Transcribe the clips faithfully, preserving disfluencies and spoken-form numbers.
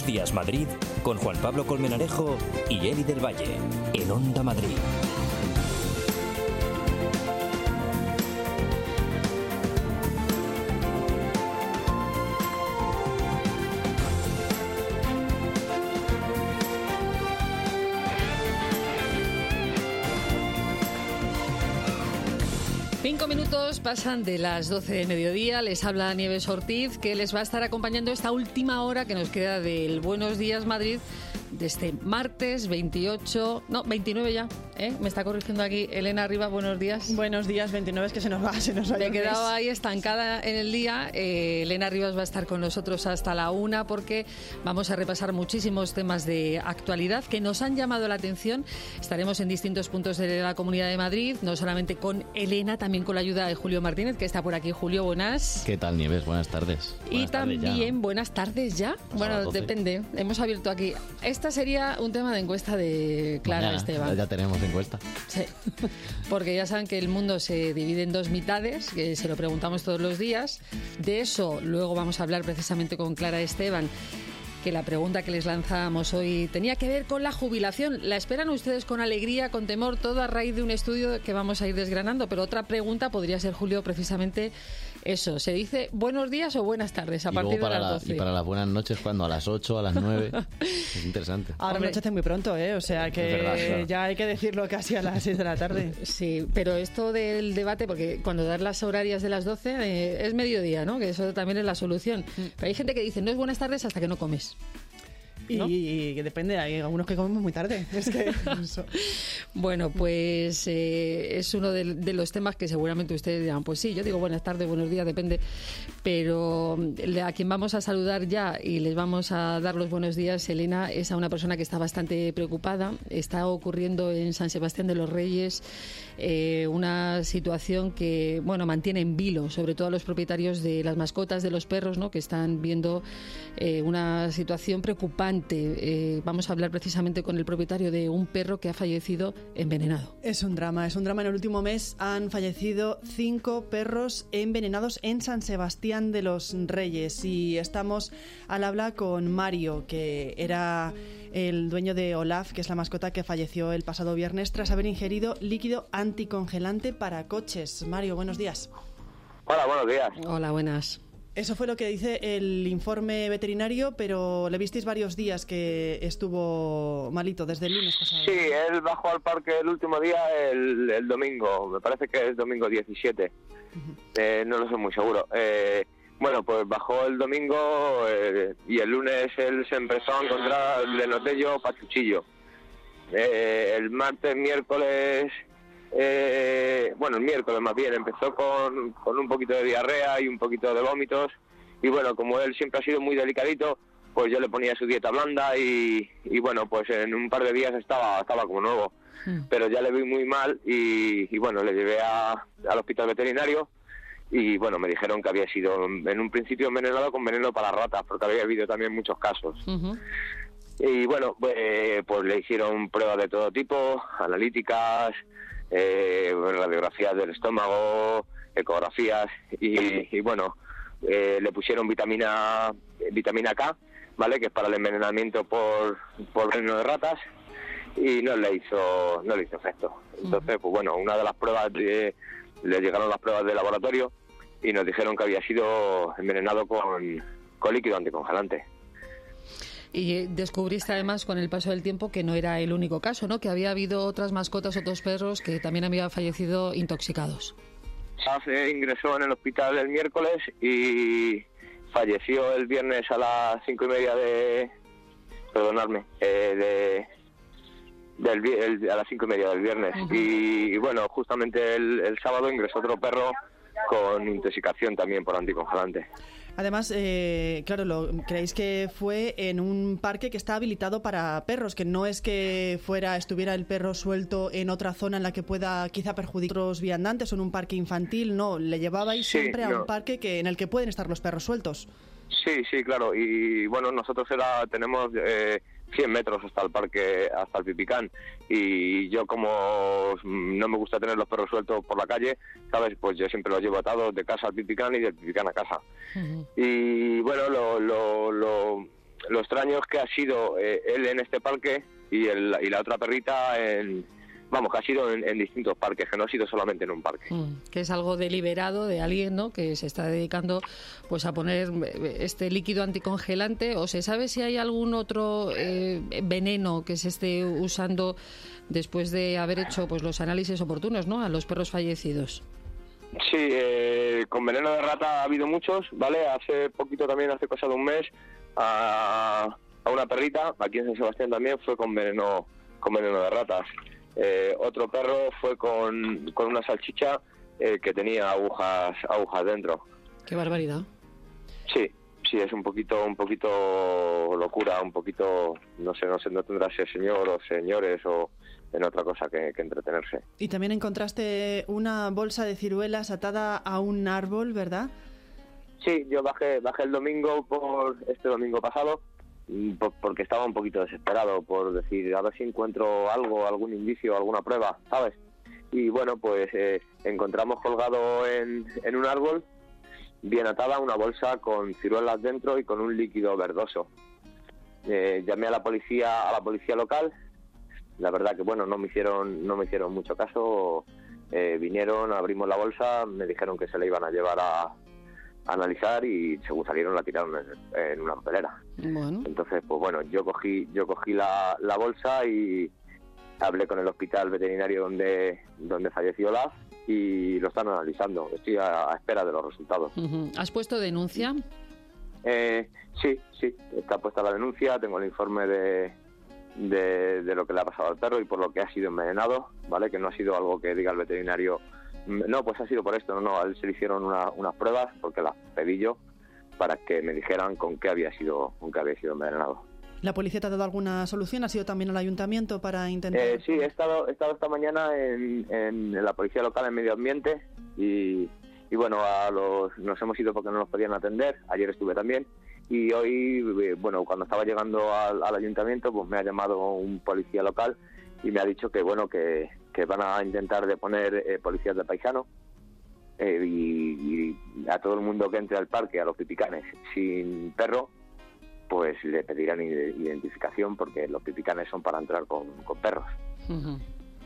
Días Madrid con Juan Pablo Colmenarejo y Eli del Valle en Onda Madrid. Cinco minutos pasan de las doce de mediodía. Les habla Nieves Ortiz, que les va a estar acompañando esta última hora que nos queda del Buenos Días Madrid de este martes veintiocho, no, veintinueve ya, ¿eh? Me está corrigiendo aquí Elena Rivas, buenos días. Buenos días, veintinueve, es que se nos va, se nos va. Me he quedado ahí estancada en el día. Eh, Elena Rivas va a estar con nosotros hasta la una porque vamos a repasar muchísimos temas de actualidad que nos han llamado la atención. Estaremos en distintos puntos de la Comunidad de Madrid, no solamente con Elena, también con la ayuda de Julio Martínez, que está por aquí. Julio, buenas. ¿Qué tal, Nieves? Buenas tardes. Y buenas también, tardes ya, ¿no? buenas tardes ya. Bueno, depende. Hemos abierto aquí. Esta sería un tema de encuesta de Clara Mañana, Esteban. Ya tenemos encuesta. Sí, porque ya saben que el mundo se divide en dos mitades, que se lo preguntamos todos los días. De eso luego vamos a hablar precisamente con Clara Esteban, que la pregunta que les lanzamos hoy tenía que ver con la jubilación. ¿La esperan ustedes con alegría, con temor? Todo a raíz de un estudio que vamos a ir desgranando. Pero otra pregunta podría ser, Julio, precisamente eso. ¿Se dice buenos días o buenas tardes a y partir para de las la, doce? Y para las buenas noches, ¿cuándo? ¿A las ocho, a las nueve? Es interesante. Ahora me anochece muy pronto, ¿eh? O sea que verdad, claro. ya hay que decirlo casi a las seis de la tarde. Sí, pero esto del debate, porque cuando das las horarias de las doce eh, es mediodía, ¿no? Que eso también es la solución. Pero hay gente que dice no es buenas tardes hasta que no comes. ¿No? Y, y depende, hay algunos que comemos muy tarde. Es que eso. Bueno, pues eh, es uno de, de los temas que seguramente ustedes dirán, pues sí, yo digo buenas tardes, buenos días, depende, pero a quien vamos a saludar ya y les vamos a dar los buenos días, Elena, es a una persona que está bastante preocupada. Está ocurriendo en San Sebastián de los Reyes eh, una situación que, bueno, mantiene en vilo, sobre todo a los propietarios de las mascotas, de los perros, ¿no?, que están viendo eh, una situación preocupante. Eh, vamos a hablar precisamente con el propietario de un perro que ha fallecido envenenado. Es un drama, es un drama. En el último mes han fallecido cinco perros envenenados en San Sebastián de los Reyes. Y estamos al habla con Mario, que era el dueño de Olaf, que es la mascota que falleció el pasado viernes tras haber ingerido líquido anticongelante para coches. Mario, buenos días. Hola, buenos días. Hola, buenas. Eso fue lo que dice el informe veterinario, pero le visteis varios días que estuvo malito, desde el lunes pasado. Sí, él bajó al parque el último día, el, el domingo, me parece que es domingo diecisiete, uh-huh. eh, no lo sé muy seguro. Eh, bueno, pues bajó el domingo eh, y el lunes él se empezó a encontrar, le noté yo pachuchillo. Eh, el martes, miércoles... Eh, bueno, el miércoles más bien, empezó con, con un poquito de diarrea y un poquito de vómitos, y bueno, como él siempre ha sido muy delicadito, pues yo le ponía su dieta blanda y, y bueno, pues en un par de días estaba estaba como nuevo, mm. pero ya le vi muy mal y, y bueno, le llevé a, al hospital veterinario y bueno, me dijeron que había sido en un principio envenenado con veneno para ratas, porque había habido también muchos casos. Uh-huh. Y bueno, pues, pues le hicieron pruebas de todo tipo, analíticas, Eh, radiografías del estómago, ecografías y, y bueno, eh, le pusieron vitamina vitamina K, ¿vale?, que es para el envenenamiento por por veneno de ratas, y no le hizo no le hizo efecto. Entonces, pues bueno, una de las pruebas de, le llegaron las pruebas de laboratorio y nos dijeron que había sido envenenado con, con líquido anticongelante. Y descubriste además con el paso del tiempo que no era el único caso, ¿no?, que había habido otras mascotas, otros perros que también habían fallecido intoxicados. Se ingresó en el hospital el miércoles y falleció el viernes a las cinco y media de... perdonadme, eh, de, del, el, a las cinco y media del viernes. Uh-huh. Y, y bueno, justamente el, el sábado ingresó otro perro con intoxicación también por anticongelante. Además, eh, claro, lo, creéis que fue en un parque que está habilitado para perros, que no es que fuera estuviera el perro suelto en otra zona en la que pueda quizá perjudicar a otros viandantes o en un parque infantil, no, le llevabais sí, siempre a no. un parque que en el que pueden estar los perros sueltos. Sí, sí, claro, y bueno, nosotros era, tenemos eh, cien metros hasta el parque, hasta el Pipicán, y yo como no me gusta tener los perros sueltos por la calle, ¿sabes?, pues yo siempre los llevo atados de casa al Pipicán y del Pipicán a casa. Uh-huh. Y bueno, lo, lo, lo lo extraño es que ha sido eh, él en este parque y, el, y la otra perrita en... Vamos, que ha sido en, en distintos parques, que no ha sido solamente en un parque. Mm, que es algo deliberado de alguien, ¿no?, que se está dedicando pues a poner este líquido anticongelante. ¿O se sabe si hay algún otro eh, veneno que se esté usando después de haber hecho pues los análisis oportunos, ¿no?, a los perros fallecidos? Sí, eh, con veneno de rata ha habido muchos, ¿vale? Hace poquito también, hace cosa de un mes, a, a una perrita, aquí en San Sebastián también, fue con veneno, con veneno de ratas. Eh, otro perro fue con, con una salchicha eh, que tenía agujas agujas dentro. Qué barbaridad. Sí, sí, es un poquito un poquito locura, un poquito, no sé, no sé, no tendrá ese señor o señores o en otra cosa que, que entretenerse. Y también encontraste una bolsa de ciruelas atada a un árbol, ¿verdad? Sí, yo bajé bajé el domingo, por este domingo pasado, porque estaba un poquito desesperado por decir, a ver si encuentro algo, algún indicio, alguna prueba, ¿sabes? Y bueno, pues eh, encontramos colgado en, en un árbol, bien atada, una bolsa con ciruelas dentro y con un líquido verdoso. Eh, llamé a la policía, a la policía local. La verdad que bueno, no me hicieron, no me hicieron mucho caso. Eh, vinieron, abrimos la bolsa, me dijeron que se la iban a llevar a analizar y según salieron la tiraron en, en una papelera. Bueno. Entonces, pues bueno, yo cogí yo cogí la, la bolsa y hablé con el hospital veterinario donde donde falleció Olaf y lo están analizando. Estoy a, a espera de los resultados. Uh-huh. ¿Has puesto denuncia? Eh, sí, sí, está puesta la denuncia, tengo el informe de, de, de lo que le ha pasado al perro y por lo que ha sido envenenado, ¿vale? Que no ha sido algo que diga el veterinario, no, pues ha sido por esto, no, no, a él se le hicieron una, unas pruebas, porque las pedí yo, para que me dijeran con qué había sido, con qué había sido envenenado. ¿La policía te ha dado alguna solución? ¿Has ido también al ayuntamiento para intentar...? Eh, sí, he estado, he estado esta mañana en, en, en la policía local en medio ambiente y, y bueno, a los, nos hemos ido porque no nos podían atender, ayer estuve también, y hoy, eh, bueno, cuando estaba llegando al, al ayuntamiento, pues me ha llamado un policía local y me ha dicho que, bueno, que, que van a intentar de poner eh, policías de paisano eh, y, y a todo el mundo que entre al parque, a los pipicanes sin perro, pues le pedirán identificación porque los pipicanes son para entrar con, con perros. Uh-huh.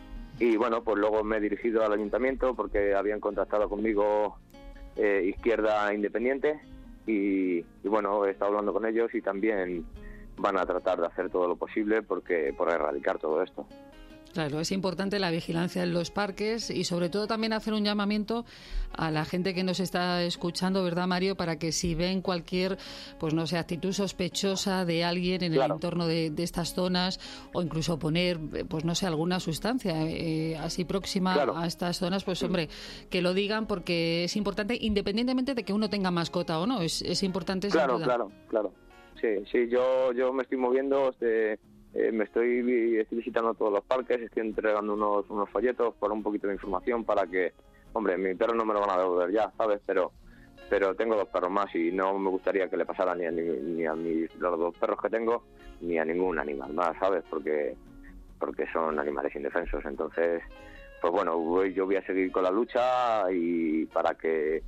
Y bueno, pues luego me he dirigido al ayuntamiento porque habían contactado conmigo eh, Izquierda Independiente y, y bueno, he estado hablando con ellos y también van a tratar de hacer todo lo posible porque por erradicar todo esto. Claro, es importante la vigilancia en los parques y sobre todo también hacer un llamamiento a la gente que nos está escuchando, ¿verdad, Mario? Para que si ven cualquier, pues no sé, actitud sospechosa de alguien en claro. el entorno de, de estas zonas o incluso poner, pues no sé, alguna sustancia eh, así próxima claro. a estas zonas, pues hombre, que lo digan porque es importante, independientemente de que uno tenga mascota o no, es, es importante. Claro, claro, claro. Sí, sí, yo, yo me estoy moviendo este... Eh, me estoy, estoy visitando todos los parques, estoy entregando unos unos folletos por un poquito de información para que, hombre, mi perro no me lo van a devolver ya, ¿sabes? Pero pero tengo dos perros más y no me gustaría que le pasara ni a, ni, ni a mis, los dos perros que tengo ni a ningún animal más, ¿sabes? Porque porque son animales indefensos. Entonces, pues bueno, voy, yo voy a seguir con la lucha y para que,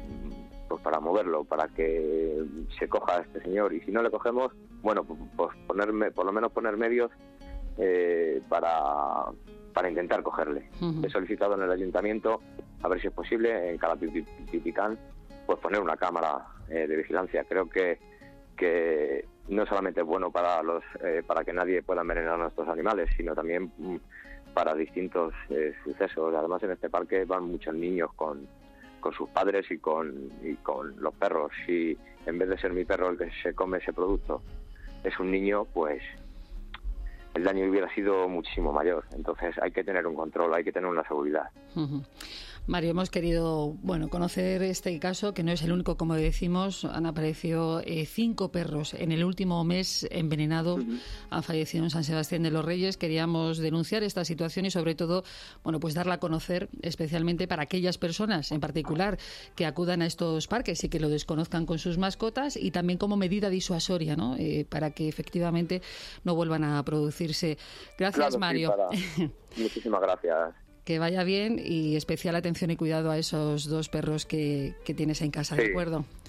pues para moverlo, para que se coja a este señor y si no le cogemos, bueno, pues ponerme, por lo menos poner medios eh, para, para intentar cogerle. Uh-huh. He solicitado en el ayuntamiento, a ver si es posible, en cada pipicán, pues poner una cámara eh, de vigilancia. Creo que, que no solamente es bueno para los eh, para que nadie pueda envenenar a nuestros animales, sino también mm, para distintos eh, sucesos. Además, en este parque van muchos niños con, con sus padres y con, y con los perros. Si en vez de ser mi perro el que se come ese producto, es un niño, pues el daño hubiera sido muchísimo mayor. Entonces hay que tener un control, hay que tener una seguridad. Uh-huh. Mario, hemos querido bueno conocer este caso, que no es el único, como decimos. Han aparecido eh, cinco perros en el último mes envenenados, uh-huh. han fallecido en San Sebastián de los Reyes. Queríamos denunciar esta situación y sobre todo, bueno, pues darla a conocer, especialmente para aquellas personas en particular que acudan a estos parques y que lo desconozcan con sus mascotas y también como medida disuasoria, ¿no? Eh, para que efectivamente no vuelvan a producirse. Gracias, claro, Mario. Sí, para... Muchísimas gracias. Que vaya bien y especial atención y cuidado a esos dos perros que, que tienes en casa, sí. ¿de acuerdo?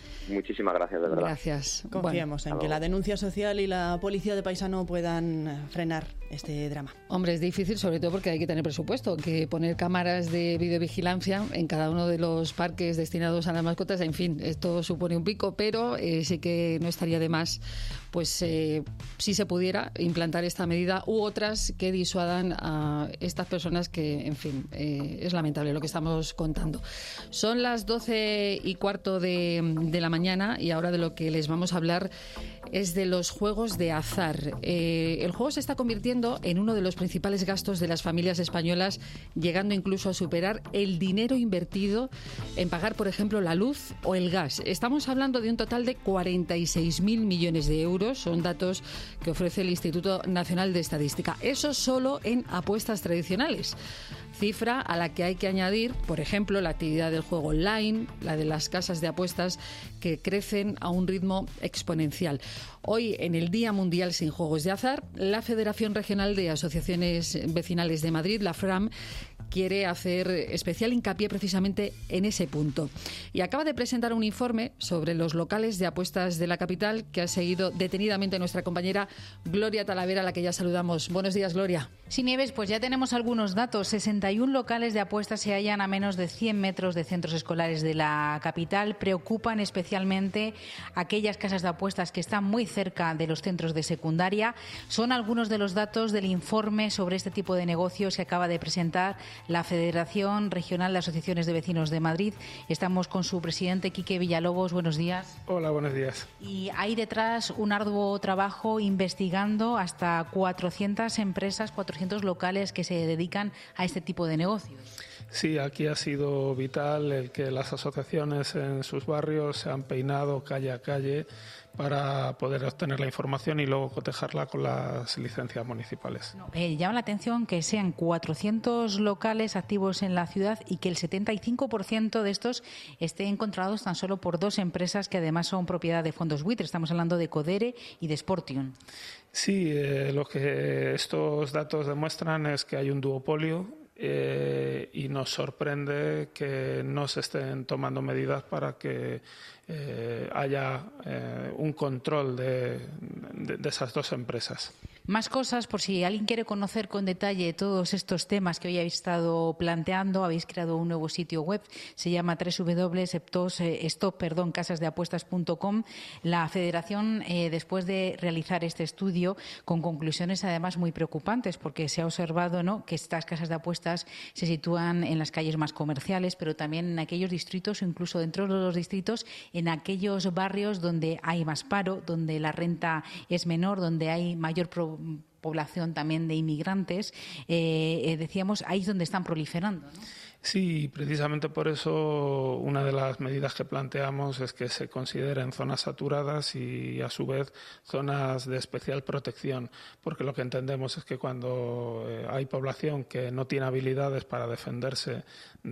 Muchísimas gracias, de verdad. Gracias. Confiemos Bueno. en que la denuncia social y la policía de Paisano puedan frenar este drama. Hombre, es difícil, sobre todo porque hay que tener presupuesto, que poner cámaras de videovigilancia en cada uno de los parques destinados a las mascotas, en fin, esto supone un pico, pero eh, sí que no estaría de más, pues eh, si se pudiera implantar esta medida u otras que disuadan a estas personas que, en fin, eh, es lamentable lo que estamos contando. Son las doce y cuarto de, de la mañana y ahora de lo que les vamos a hablar es de los juegos de azar. Eh, el juego se está convirtiendo en uno de los principales gastos de las familias españolas, llegando incluso a superar el dinero invertido en pagar, por ejemplo, la luz o el gas. Estamos hablando de un total de cuarenta y seis mil millones de euros. Son datos que ofrece el Instituto Nacional de Estadística. Eso solo en apuestas tradicionales. Cifra a la que hay que añadir, por ejemplo, la actividad del juego online, la de las casas de apuestas, que crecen a un ritmo exponencial. Hoy, en el Día Mundial sin Juegos de Azar, la Federación Regional de Asociaciones Vecinales de Madrid, la FRAM, quiere hacer especial hincapié precisamente en ese punto. Y acaba de presentar un informe sobre los locales de apuestas de la capital que ha seguido detenidamente nuestra compañera Gloria Talavera, a la que ya saludamos. Buenos días, Gloria. Sí, Nieves, pues ya tenemos algunos datos. sesenta y uno locales de apuestas se hallan a menos de cien metros de centros escolares de la capital. Preocupan especialmente aquellas casas de apuestas que están muy cerca de los centros de secundaria. Son algunos de los datos del informe sobre este tipo de negocios que acaba de presentar la Federación Regional de Asociaciones de Vecinos de Madrid. Estamos con su presidente, Quique Villalobos. Buenos días. Hola, buenos días. Y hay detrás un arduo trabajo investigando hasta cuatrocientas empresas, cuatrocientos locales que se dedican a este tipo de negocios. Sí, aquí ha sido vital el que las asociaciones en sus barrios se han peinado calle a calle para poder obtener la información y luego cotejarla con las licencias municipales. No, eh, llama la atención que sean cuatrocientos locales activos en la ciudad y que el setenta y cinco por ciento de estos estén controlados tan solo por dos empresas que además son propiedad de fondos buitre. Estamos hablando de Codere y de Sportium. Sí, eh, lo que estos datos demuestran es que hay un duopolio eh, y nos sorprende que no se estén tomando medidas para que eh, haya eh, un control de, de, de esas dos empresas. Más cosas, por si alguien quiere conocer con detalle todos estos temas que hoy habéis estado planteando, habéis creado un nuevo sitio web, se llama doble u doble u doble u punto stop perdón casas de apuestas punto com. La Federación, eh, después de realizar este estudio, con conclusiones además muy preocupantes, porque se ha observado, ¿no?, que estas casas de apuestas se sitúan en las calles más comerciales, pero también en aquellos distritos o incluso dentro de los distritos, en aquellos barrios donde hay más paro, donde la renta es menor, donde hay mayor pro población también de inmigrantes, eh, eh, decíamos, ahí es donde están proliferando, ¿no? Sí, precisamente por eso una de las medidas que planteamos es que se consideren zonas saturadas y, a su vez, zonas de especial protección, porque lo que entendemos es que cuando eh, hay población que no tiene habilidades para defenderse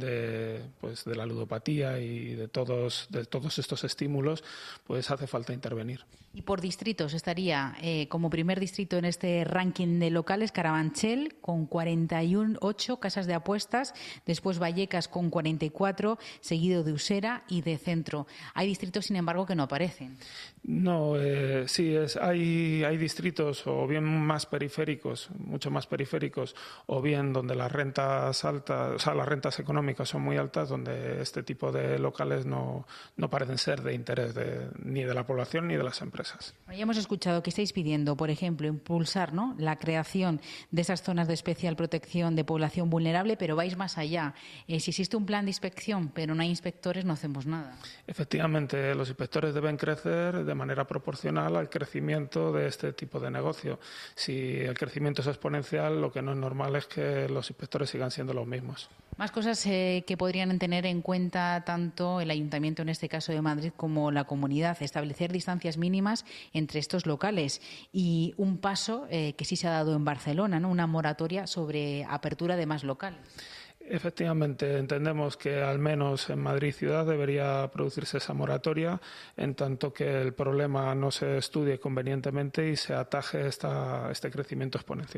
de, pues, de la ludopatía y de todos, de todos estos estímulos, pues hace falta intervenir. Y por distritos estaría eh, como primer distrito en este ranking de locales Carabanchel con cuarenta y ocho casas de apuestas, después Vallecas con cuarenta y cuatro, seguido de Usera y de Centro. Hay distritos, sin embargo, que no aparecen. No, eh, sí, es, hay, hay distritos o bien más periféricos, mucho más periféricos, o bien donde las rentas altas, o sea, las rentas económicas son muy altas, donde este tipo de locales no, no parecen ser de interés de, ni de la población ni de las empresas. Ya hemos escuchado que estáis pidiendo, por ejemplo, impulsar, ¿no?, la creación de esas zonas de especial protección de población vulnerable, pero vais más allá. Eh, si existe un plan de inspección, pero no hay inspectores, no hacemos nada. Efectivamente, los inspectores deben crecer de manera proporcional al crecimiento de este tipo de negocio. Si el crecimiento es exponencial, lo que no es normal es que los inspectores sigan siendo los mismos. Más cosas eh, que podrían tener en cuenta tanto el Ayuntamiento, en este caso de Madrid, como la comunidad, establecer distancias mínimas entre estos locales y un paso eh, que sí se ha dado en Barcelona, ¿no?, una moratoria sobre apertura de más locales. Efectivamente, entendemos que al menos en Madrid ciudad debería producirse esa moratoria, en tanto que el problema no se estudie convenientemente y se ataje esta, este crecimiento exponencial.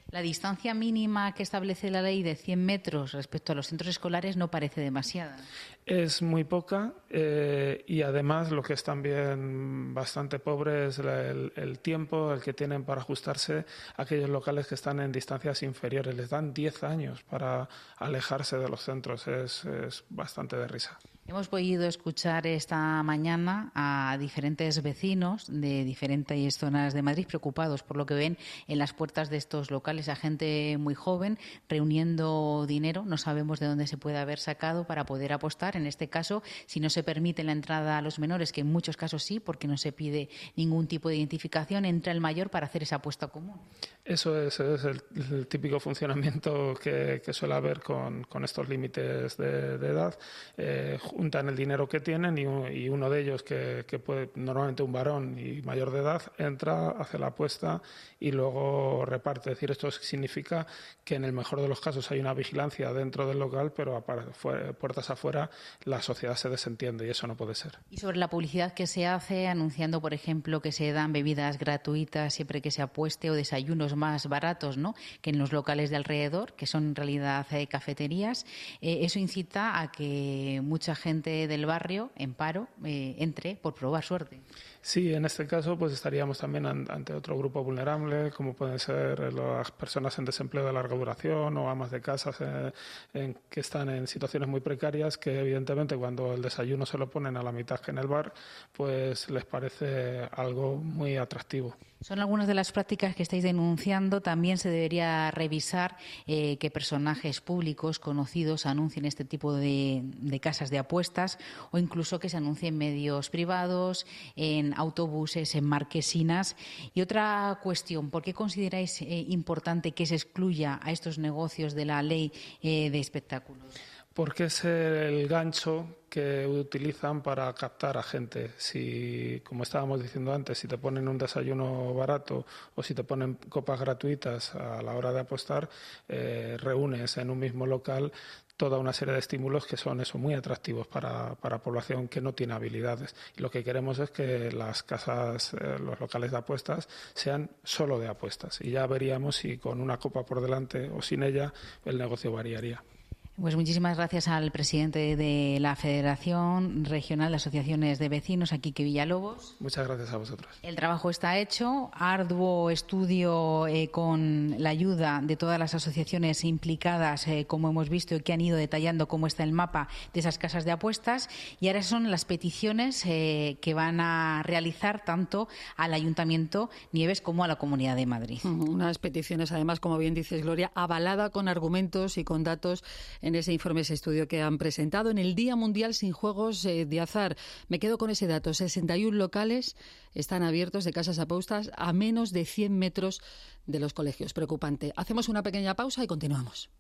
La distancia mínima que establece la ley de cien metros respecto a los centros escolares no parece demasiada. Es muy poca eh, y además lo que es también bastante pobre es la, el, el tiempo el que tienen para ajustarse a aquellos locales que están en distancias inferiores. Les dan diez años para alejarse de los centros. Es, es bastante de risa. Hemos podido escuchar esta mañana a diferentes vecinos de diferentes zonas de Madrid preocupados por lo que ven en las puertas de estos locales, a gente muy joven reuniendo dinero. No sabemos de dónde se puede haber sacado para poder apostar. En este caso, si no se permite la entrada a los menores, que en muchos casos sí, porque no se pide ningún tipo de identificación, entra el mayor para hacer esa apuesta común. Eso es, es el, el típico funcionamiento que, que suele haber con, con estos límites de, de edad. Eh, juntan el dinero que tienen y, y uno de ellos, que, que puede, normalmente un varón y mayor de edad, entra, hace la apuesta y luego reparte. Es decir, esto significa que en el mejor de los casos hay una vigilancia dentro del local, pero a puertas afuera la sociedad se desentiende y eso no puede ser. Y sobre la publicidad que se hace anunciando, por ejemplo, que se dan bebidas gratuitas siempre que se apueste o desayunos más baratos, ¿no?, que en los locales de alrededor, que son en realidad eh, cafeterías, eh, eso incita a que mucha gente del barrio en paro eh, entre por probar suerte. Sí, en este caso pues estaríamos también ante otro grupo vulnerable, como pueden ser las personas en desempleo de larga duración o amas de casas eh, en, que están en situaciones muy precarias, que evidentemente cuando el desayuno se lo ponen a la mitad que en el bar, pues les parece algo muy atractivo. Son algunas de las prácticas que estáis denunciando. También se debería revisar eh, que personajes públicos conocidos anuncien este tipo de, de casas de apuestas o incluso que se anuncien en medios privados, en autobuses, en marquesinas. Y otra cuestión, ¿por qué consideráis eh, importante que se excluya a estos negocios de la ley eh, de espectáculos? Porque es el gancho que utilizan para captar a gente. Si, como estábamos diciendo antes, si te ponen un desayuno barato o si te ponen copas gratuitas a la hora de apostar, eh, reúnes en un mismo local toda una serie de estímulos que son eso, muy atractivos para, para población que no tiene habilidades. Y lo que queremos es que las casas, eh, los locales de apuestas sean solo de apuestas. Y ya veríamos si con una copa por delante o sin ella el negocio variaría. Pues muchísimas gracias al presidente de la Federación Regional de Asociaciones de Vecinos, a Quique Villalobos. Muchas gracias a vosotros. El trabajo está hecho, arduo estudio eh, con la ayuda de todas las asociaciones implicadas, eh, como hemos visto, y que han ido detallando cómo está el mapa de esas casas de apuestas. Y ahora son las peticiones eh, que van a realizar tanto al Ayuntamiento Nieves como a la Comunidad de Madrid. Unas peticiones, además, como bien dices, Gloria, avalada con argumentos y con datos en ese informe, ese estudio que han presentado en el Día Mundial sin Juegos eh, de Azar. Me quedo con ese dato. sesenta y uno locales están abiertos de casas apuestas a menos de cien metros de los colegios. Preocupante. Hacemos una pequeña pausa y continuamos.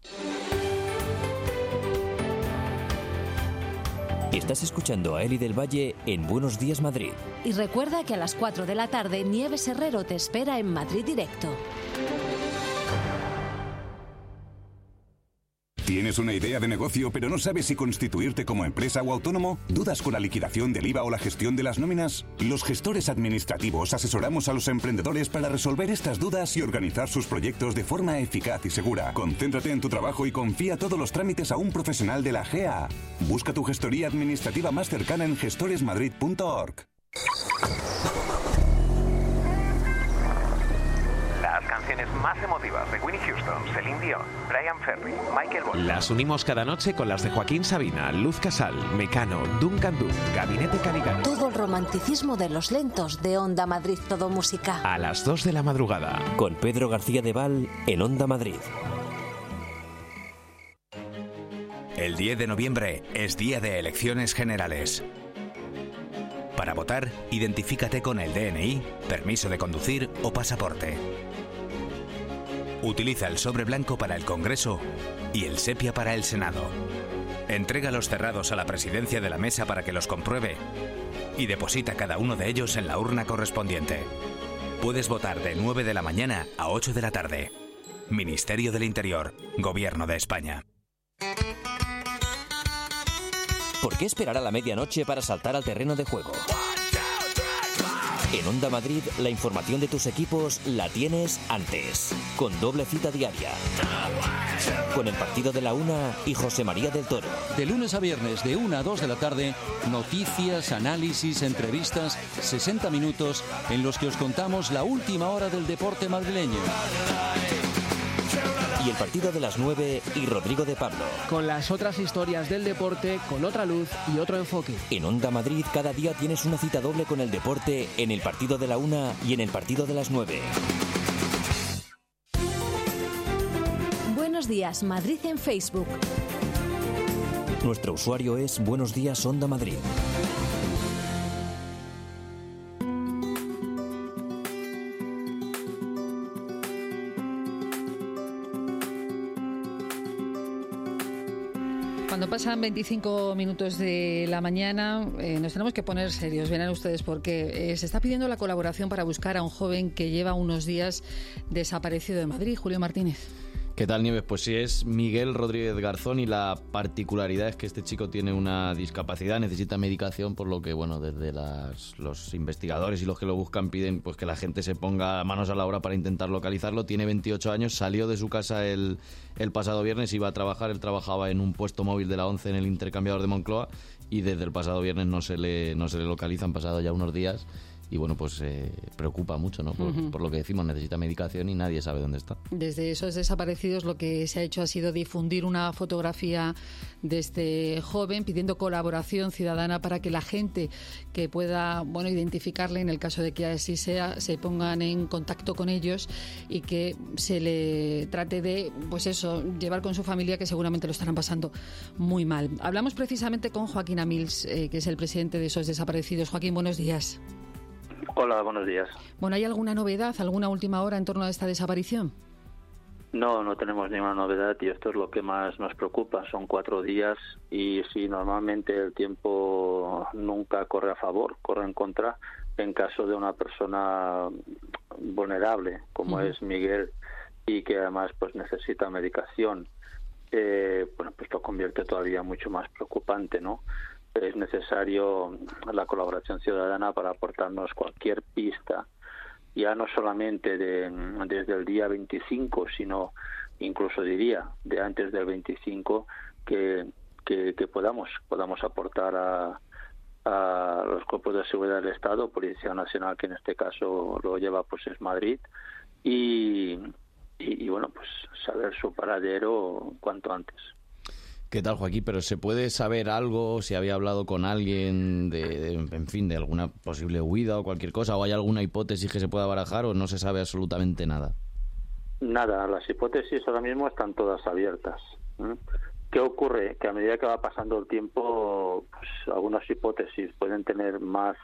Estás escuchando a Eli del Valle en Buenos Días Madrid. Y recuerda que a las cuatro de la tarde Nieves Herrero te espera en Madrid Directo. ¿Tienes una idea de negocio pero no sabes si constituirte como empresa o autónomo? ¿Dudas con la liquidación del I V A o la gestión de las nóminas? Los gestores administrativos asesoramos a los emprendedores para resolver estas dudas y organizar sus proyectos de forma eficaz y segura. Concéntrate en tu trabajo y confía todos los trámites a un profesional de la G A. Busca tu gestoría administrativa más cercana en gestores madrid punto org. Las canciones más emotivas de Whitney Houston, Celine Dion, Brian Ferry, Michael Bolton. Las unimos cada noche con las de Joaquín Sabina, Luz Casal, Mecano, Duncan Du, Gabinete Caligari. Todo el romanticismo de los lentos de Onda Madrid Todo Música. A las dos de la madrugada. Con Pedro García de Val en Onda Madrid. El diez de noviembre es día de elecciones generales. Para votar, identifícate con el D N I, permiso de conducir o pasaporte. Utiliza el sobre blanco para el Congreso y el sepia para el Senado. Entrega los cerrados a la presidencia de la mesa para que los compruebe y deposita cada uno de ellos en la urna correspondiente. Puedes votar de nueve de la mañana a ocho de la tarde. Ministerio del Interior, Gobierno de España. ¿Por qué esperar a la medianoche para saltar al terreno de juego? En Onda Madrid, la información de tus equipos la tienes antes, con doble cita diaria. Con el partido de la una y José María del Toro. De lunes a viernes, de una a dos de la tarde, noticias, análisis, entrevistas, sesenta minutos en los que os contamos la última hora del deporte madrileño. Y el partido de las nueve y Rodrigo de Pablo. Con las otras historias del deporte, con otra luz y otro enfoque. En Onda Madrid cada día tienes una cita doble con el deporte en el partido de la una y en el partido de las nueve. Buenos días, Madrid en Facebook. Nuestro usuario es Buenos Días Onda Madrid. Cuando pasan veinticinco minutos de la mañana, eh, nos tenemos que poner serios. Verán ustedes porque eh, se está pidiendo la colaboración para buscar a un joven que lleva unos días desaparecido de Madrid. Julio Martínez. ¿Qué tal, Nieves? Pues sí, es Miguel Rodríguez Garzón y la particularidad es que este chico tiene una discapacidad, necesita medicación, por lo que, bueno, desde las, los investigadores y los que lo buscan piden pues que la gente se ponga manos a la obra para intentar localizarlo. Tiene veintiocho años, salió de su casa el, el pasado viernes, iba a trabajar, él trabajaba en un puesto móvil de la ONCE en el intercambiador de Moncloa y desde el pasado viernes no se le, no se le localiza, han pasado ya unos días. Y bueno, pues eh, preocupa mucho, ¿no? Por, uh-huh. por lo que decimos, necesita medicación y nadie sabe dónde está. Desde esos desaparecidos lo que se ha hecho ha sido difundir una fotografía de este joven pidiendo colaboración ciudadana para que la gente que pueda, bueno, identificarle, en el caso de que así sea, se pongan en contacto con ellos y que se le trate de, pues eso, llevar con su familia, que seguramente lo estarán pasando muy mal. Hablamos precisamente con Joaquín Amils, eh, que es el presidente de esos desaparecidos. Joaquín, buenos días. Hola, buenos días. Bueno, ¿hay alguna novedad, alguna última hora en torno a esta desaparición? No, no tenemos ninguna novedad y esto es lo que más nos preocupa. Son cuatro días y si normalmente el tiempo nunca corre a favor, corre en contra, en caso de una persona vulnerable como uh-huh. es Miguel y que además pues necesita medicación, eh, bueno, pues lo convierte todavía mucho más preocupante, ¿no? Es necesario la colaboración ciudadana para aportarnos cualquier pista, ya no solamente de, desde el día veinticinco, sino incluso diría de antes del veinticinco, que, que, que podamos podamos aportar a, a los cuerpos de seguridad del Estado, Policía Nacional, que en este caso lo lleva pues es Madrid, y, y, y bueno, pues saber su paradero cuanto antes. ¿Qué tal, Joaquín? ¿Pero se puede saber algo, si había hablado con alguien de, de, en fin, de alguna posible huida o cualquier cosa, o hay alguna hipótesis que se pueda barajar o no se sabe absolutamente nada? Nada, las hipótesis ahora mismo están todas abiertas. ¿Mm? ¿Qué ocurre? Que a medida que va pasando el tiempo, pues, algunas hipótesis pueden tener más,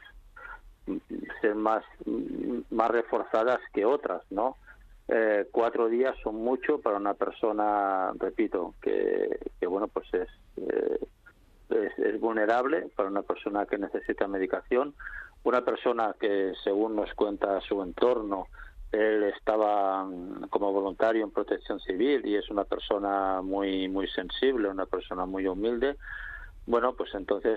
ser más, más reforzadas que otras, ¿no? Eh, cuatro días son mucho para una persona, repito, que, que bueno, pues es, eh, es, es vulnerable, para una persona que necesita medicación, una persona que, según nos cuenta su entorno, él estaba como voluntario en Protección Civil y es una persona muy muy sensible, una persona muy humilde. Bueno, pues entonces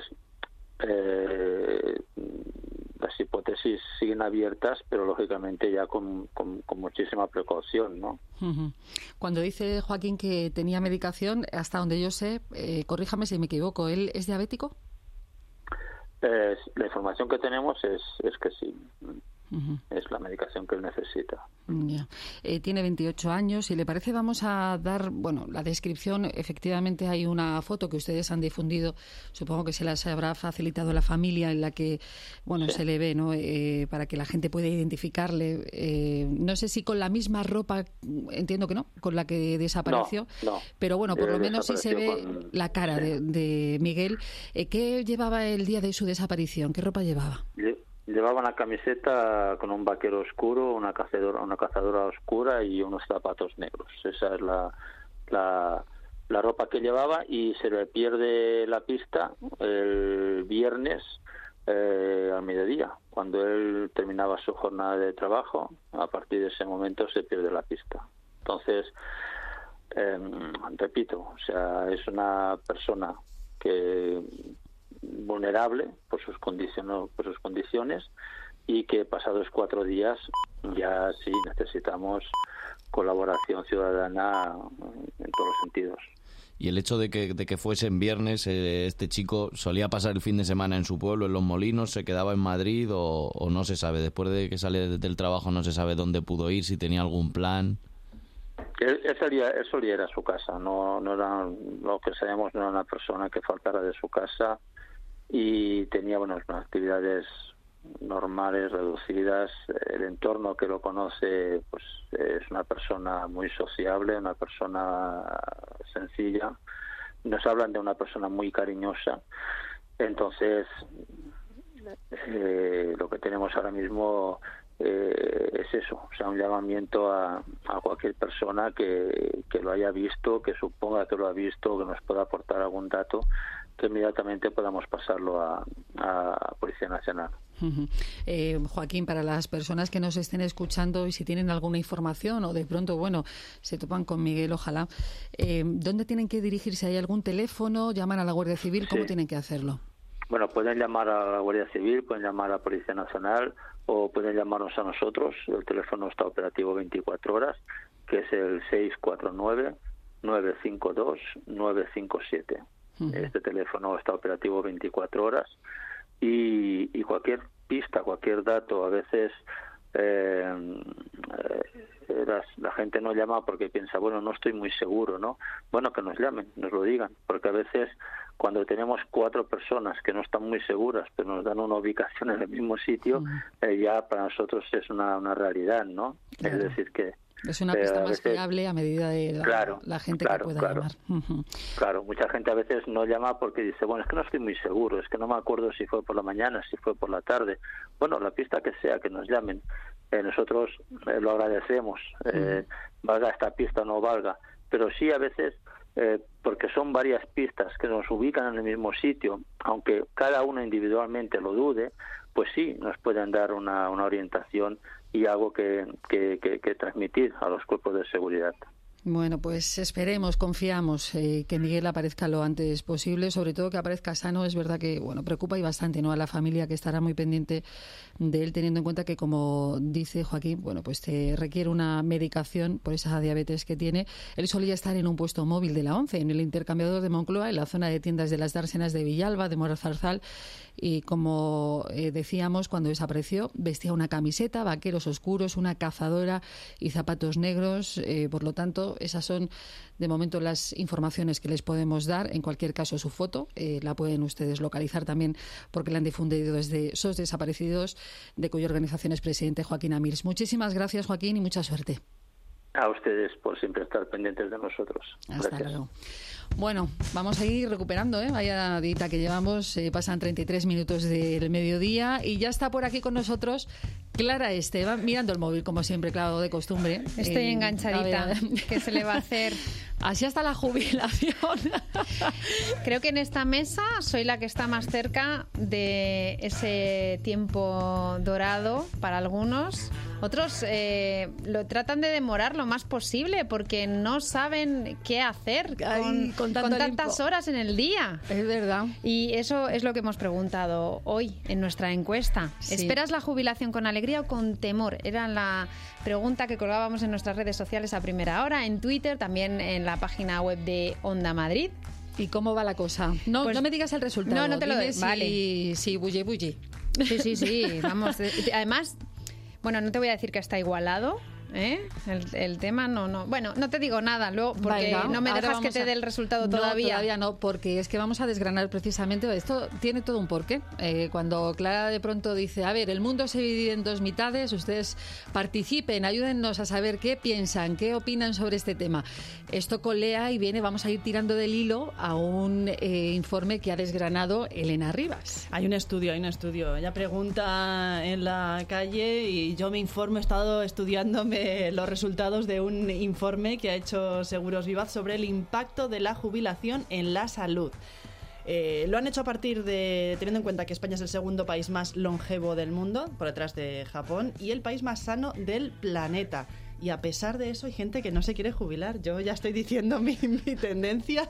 eh, las hipótesis siguen abiertas, pero lógicamente ya con, con, con muchísima precaución, ¿no? Uh-huh. Cuando dice Joaquín que tenía medicación, hasta donde yo sé, eh, corríjame si me equivoco, ¿él es diabético? Eh, la información que tenemos es, es que sí. Uh-huh. Es la medicación que él necesita. Yeah. Eh, tiene veintiocho años. Si le parece, vamos a dar, bueno, la descripción. Efectivamente hay una foto que ustedes han difundido, supongo que se las habrá facilitado la familia, en la que, bueno, sí. se le ve, ¿no? Eh, para que la gente pueda identificarle. Eh, no sé si con la misma ropa, entiendo que no, con la que desapareció, no, no. pero bueno, por eh, lo menos sí se ve con... la cara sí. de, de Miguel. Eh, ¿Qué llevaba el día de su desaparición? ¿Qué ropa llevaba? Sí. Llevaba una camiseta con un vaquero oscuro, una cazadora, una cazadora oscura y unos zapatos negros. Esa es la, la, la ropa que llevaba y se le pierde la pista el viernes eh, al mediodía. Cuando él terminaba su jornada de trabajo, a partir de ese momento se pierde la pista. Entonces, eh, repito, o sea, es una persona que... vulnerable por sus condiciones por sus condiciones y que pasados cuatro días ya sí necesitamos colaboración ciudadana en todos los sentidos. Y el hecho de que, de que fuese en viernes, eh, este chico solía pasar el fin de semana en su pueblo, en Los Molinos, se quedaba en Madrid o, o no se sabe. Después de que sale del trabajo no se sabe dónde pudo ir, si tenía algún plan. Él, él, solía, él solía ir a su casa, no, no era, lo que sabemos, no era una persona que faltara de su casa y tenía, bueno, unas actividades normales, reducidas. El entorno que lo conoce pues es una persona muy sociable, una persona sencilla. Nos hablan de una persona muy cariñosa. Entonces, eh, lo que tenemos ahora mismo eh, es eso, o sea, un llamamiento a, a cualquier persona que, que lo haya visto, que suponga que lo ha visto, que nos pueda aportar algún dato, que inmediatamente podamos pasarlo a, a Policía Nacional. Uh-huh. Eh, Joaquín, para las personas que nos estén escuchando y si tienen alguna información o de pronto, bueno, se topan con Miguel, ojalá, eh, ¿dónde tienen que dirigirse? ¿Hay algún teléfono? ¿Llaman a la Guardia Civil? ¿Cómo sí. tienen que hacerlo? Bueno, pueden llamar a la Guardia Civil, pueden llamar a Policía Nacional o pueden llamarnos a nosotros. El teléfono está operativo veinticuatro horas, que es el seis cuatro nueve, nueve cinco dos, nueve cinco siete. Uh-huh. Este teléfono está operativo veinticuatro horas. Y, y cualquier pista, cualquier dato, a veces eh, eh, la, la gente no llama porque piensa, bueno, no estoy muy seguro, ¿no? Bueno, que nos llamen, nos lo digan, porque a veces cuando tenemos cuatro personas que no están muy seguras, pero nos dan una ubicación en el mismo sitio, uh-huh. eh, ya para nosotros es una, una realidad, ¿no? Claro. Es decir, que es una pista más veces, fiable a medida de la, claro, la gente claro, que pueda claro. llamar. Uh-huh. Claro, mucha gente a veces no llama porque dice, bueno, es que no estoy muy seguro, es que no me acuerdo si fue por la mañana, si fue por la tarde. Bueno, la pista que sea, que nos llamen. Eh, nosotros eh, lo agradecemos, eh, uh-huh. valga esta pista o no valga. Pero sí a veces, eh, porque son varias pistas que nos ubican en el mismo sitio, aunque cada uno individualmente lo dude, pues sí, nos pueden dar una, una orientación y algo que, que, que, que transmitir a los cuerpos de seguridad. Bueno, pues esperemos, confiamos eh, que Miguel aparezca lo antes posible, sobre todo que aparezca sano. Es verdad que, bueno, preocupa y bastante, ¿no?, a la familia, que estará muy pendiente de él, teniendo en cuenta que, como dice Joaquín, bueno, pues te requiere una medicación por esa diabetes que tiene. Él solía estar en un puesto móvil de la ONCE, en el intercambiador de Moncloa, en la zona de tiendas de las Dársenas de Villalba, de Moralzarzal, y como eh, decíamos, cuando desapareció, vestía una camiseta, vaqueros oscuros, una cazadora y zapatos negros. Eh, por lo tanto, esas son de momento las informaciones que les podemos dar. En cualquier caso, su foto eh, la pueden ustedes localizar también, porque la han difundido desde SOS Desaparecidos, de cuya organización es presidente Joaquín Amirs. Muchísimas gracias, Joaquín, y mucha suerte. A ustedes por siempre estar pendientes de nosotros. Hasta Gracias. luego. Bueno, vamos a ir recuperando, ¿eh? Vaya dita que llevamos, eh, pasan treinta y tres minutos del mediodía y ya está por aquí con nosotros Clara Esteban, mirando el móvil como siempre, claro, de costumbre. Estoy eh, enganchadita, a ver, ¿qué se le va a hacer? Así hasta la jubilación. Creo que en esta mesa soy la que está más cerca de ese tiempo dorado para algunos. Otros eh, lo tratan de demorar lo más posible porque no saben qué hacer con, Ay, con, con tantas horas en el día. Es verdad. Y eso es lo que hemos preguntado hoy en nuestra encuesta. Sí. ¿Esperas la jubilación con alegría o con temor? Era la pregunta que colgábamos en nuestras redes sociales a primera hora, en Twitter, también en la página web de Onda Madrid. ¿Y cómo va la cosa? No, pues, no me digas el resultado. No, no te lo doy. Si, vale. Sí, bulli, bulli. Sí, sí, sí. Vamos. Además, bueno, no te voy a decir que está igualado, ¿eh? El, el tema no, no. Bueno, no te digo nada, luego, porque Venga, no me dejas que te a... dé el resultado no, todavía. Todavía no, porque es que vamos a desgranar precisamente. Esto tiene todo un porqué. Eh, cuando Clara de pronto dice, a ver, el mundo se divide en dos mitades, ustedes participen, ayúdennos a saber qué piensan, qué opinan sobre este tema. Esto colea y viene, vamos a ir tirando del hilo a un eh, informe que ha desgranado Elena Rivas. Hay un estudio, hay un estudio. Ella pregunta en la calle y yo me informo, he estado estudiándome los resultados de un informe que ha hecho Seguros Vivaz sobre el impacto de la jubilación en la salud. Eh, lo han hecho a partir de, teniendo en cuenta que España es el segundo país más longevo del mundo, por detrás de Japón, y el país más sano del planeta. y a pesar de eso hay gente que no se quiere jubilar. Yo ya estoy diciendo mi, mi tendencia.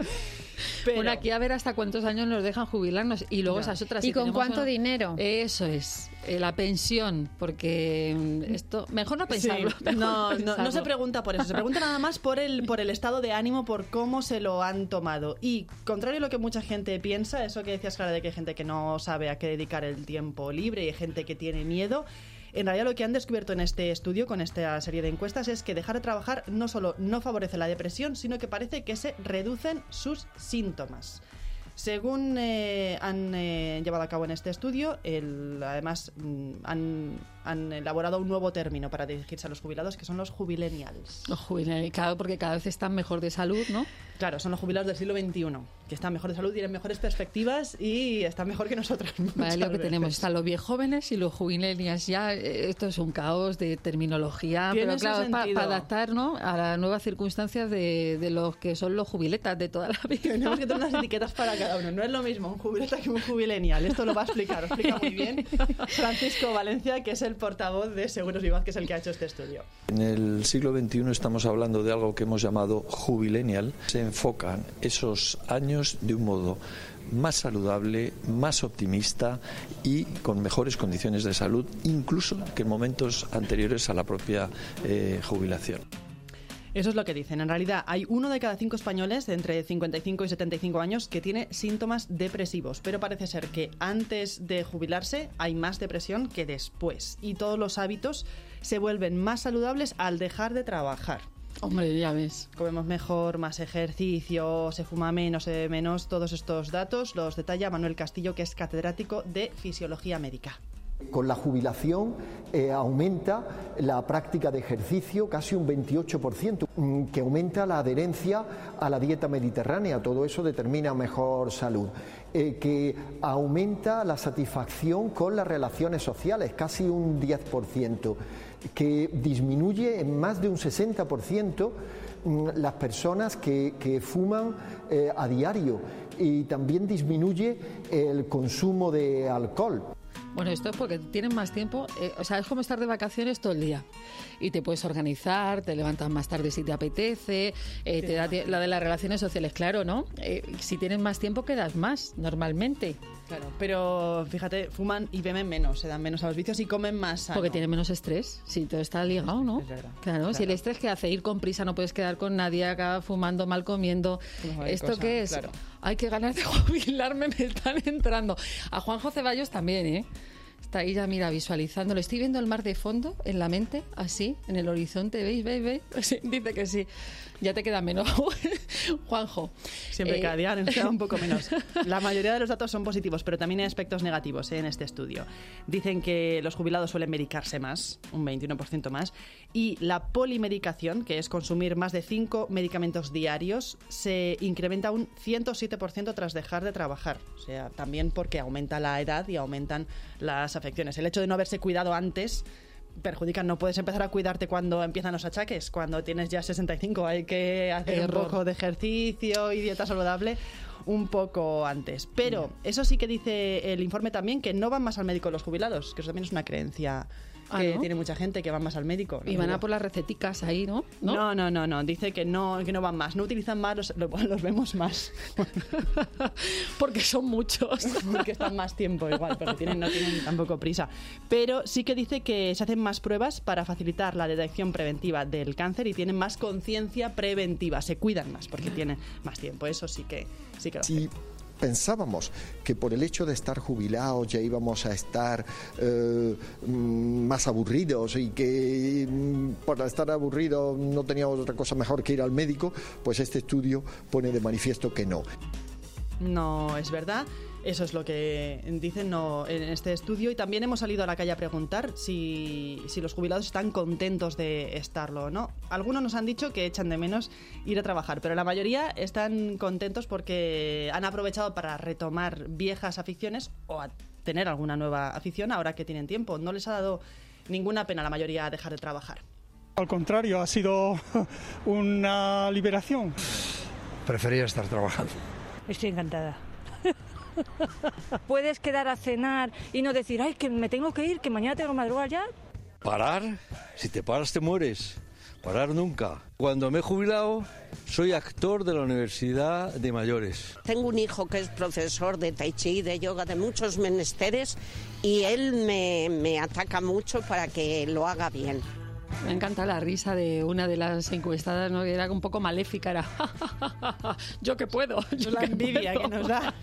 Pero... Bueno, aquí a ver hasta cuántos años nos dejan jubilarnos y luego Ya. esas otras. ¿Y si con tenemos cuánto una- dinero? Eso es, eh, la pensión, porque mm, esto mejor no pensarlo. Sí. mejor No, no, pensarlo. no se pregunta por eso, se pregunta nada más por el, por el estado de ánimo, por cómo se lo han tomado. Y contrario a lo que mucha gente piensa, eso que decías, Clara, de que hay gente que no sabe a qué dedicar el tiempo libre y hay gente que tiene miedo, en realidad lo que han descubierto en este estudio, con esta serie de encuestas, es que dejar de trabajar no solo no favorece la depresión, sino que parece que se reducen sus síntomas. Según eh, han eh, llevado a cabo en este estudio, el, además mm, han, han elaborado un nuevo término para dirigirse a los jubilados, que son los jubilenials. Los jubilados, claro, porque cada vez están mejor de salud, ¿no? Claro, son los jubilados del siglo veintiuno, que están mejor de salud, tienen mejores perspectivas y están mejor que nosotros. Vale, lo que veces. tenemos, están los viejóvenes y los jubilenials. Ya, eh, esto es un caos de terminología, Tiene pero su claro, para sentido. adaptar, ¿no?, a las nuevas circunstancias de, de los que son los jubiletas de toda la vida. Tenemos que tener unas etiquetas para cada uno. No es lo mismo un jubileta que un jubilenial. Esto lo va a explicar, lo explica muy bien Francisco Valencia, que es el portavoz de Seguros Vivaz, que es el que ha hecho este estudio. En el siglo veintiuno estamos hablando de algo que hemos llamado jubilenial. Se enfocan esos años de un modo más saludable, más optimista y con mejores condiciones de salud, incluso que en momentos anteriores a la propia eh, jubilación. Eso es lo que dicen. En realidad hay uno de cada cinco españoles de entre cincuenta y cinco y setenta y cinco años que tiene síntomas depresivos, pero parece ser que antes de jubilarse hay más depresión que después y todos los hábitos se vuelven más saludables al dejar de trabajar. Hombre, ya ves. Comemos mejor, más ejercicio, se fuma menos, se bebe menos. Todos estos datos los detalla Manuel Castillo, que es catedrático de Fisiología Médica. Con la jubilación eh, aumenta la práctica de ejercicio casi un veintiocho por ciento, que aumenta la adherencia a la dieta mediterránea. Todo eso determina mejor salud. Eh, que aumenta la satisfacción con las relaciones sociales, casi un diez por ciento. Que disminuye en más de un sesenta por ciento las personas que, que fuman eh, a diario. Y también disminuye el consumo de alcohol. Bueno, esto es porque tienen más tiempo, eh, o sea, es como estar de vacaciones todo el día y te puedes organizar, te levantas más tarde si te apetece, eh, te da tie- la de las relaciones sociales, claro, ¿no? Eh, si tienes más tiempo quedas más, normalmente. Claro, pero fíjate, fuman y beben menos, se dan menos a los vicios y comen más sano. Porque tienen menos estrés, si todo está ligado, ¿no? Es verdad. Claro, Claro. si el estrés que hace ir con prisa, no puedes quedar con nadie, acaba fumando, mal comiendo. No hay ¿Esto cosa, qué es? claro. Ay, qué ganas de jubilarme me están entrando. A Juanjo Ceballos también, ¿eh? Está ahí ya, mira, visualizándolo. Estoy viendo el mar de fondo en la mente, así, en el horizonte. ¿Veis, veis, veis? Sí, dice que sí. Ya te queda menos, Juanjo. Siempre Eh, cada día nos queda un poco menos. La mayoría de los datos son positivos, pero también hay aspectos negativos ¿eh? en este estudio. Dicen que los jubilados suelen medicarse más, un veintiuno por ciento más, y la polimedicación, que es consumir más de cinco medicamentos diarios, se incrementa un ciento siete por ciento tras dejar de trabajar. O sea, también porque aumenta la edad y aumentan las afecciones. El hecho de no haberse cuidado antes perjudica. No puedes empezar a cuidarte cuando empiezan los achaques, cuando tienes ya sesenta y cinco. Hay que hacer Error. un poco de ejercicio y dieta saludable un poco antes. Pero eso sí que dice el informe también, que no van más al médico los jubilados, que eso también es una creencia Ah, que ¿no? tiene mucha gente, que van más al médico. Y van a por las receticas ahí, ¿no? ¿No? No, no, no, no. Dice que no, que no van más. No utilizan más, los, los vemos más. Porque son muchos. Porque están más tiempo igual, porque tienen, no tienen tampoco prisa. Pero sí que dice que se hacen más pruebas para facilitar la detección preventiva del cáncer y tienen más conciencia preventiva. Se cuidan más porque tienen más tiempo. Eso sí que, sí que lo Sí. Pensábamos que por el hecho de estar jubilados ya íbamos a estar eh, más aburridos y que mm, por estar aburridos no teníamos otra cosa mejor que ir al médico, pues este estudio pone de manifiesto que no. No es verdad. Eso es lo que dicen no, en este estudio. Y también hemos salido a la calle a preguntar si, si los jubilados están contentos de estarlo o no. Algunos nos han dicho que echan de menos ir a trabajar, pero la mayoría están contentos porque han aprovechado para retomar viejas aficiones o a tener alguna nueva afición ahora que tienen tiempo. No les ha dado ninguna pena a la mayoría dejar de trabajar. Al contrario, ha sido una liberación. Prefería estar trabajando. Estoy encantada. Puedes quedar a cenar y no decir, ay, que me tengo que ir, que mañana tengo que madrugar ya. Parar, si te paras te mueres. Parar nunca. Cuando me he jubilado, soy actor de la Universidad de Mayores. Tengo un hijo que es profesor de tai chi, de yoga, de muchos menesteres, y él me, me ataca mucho para que lo haga bien. Me encanta la risa de una de las encuestadas, ¿no? Que era un poco maléfica, era yo que puedo. Yo la que envidia puedo. que nos da.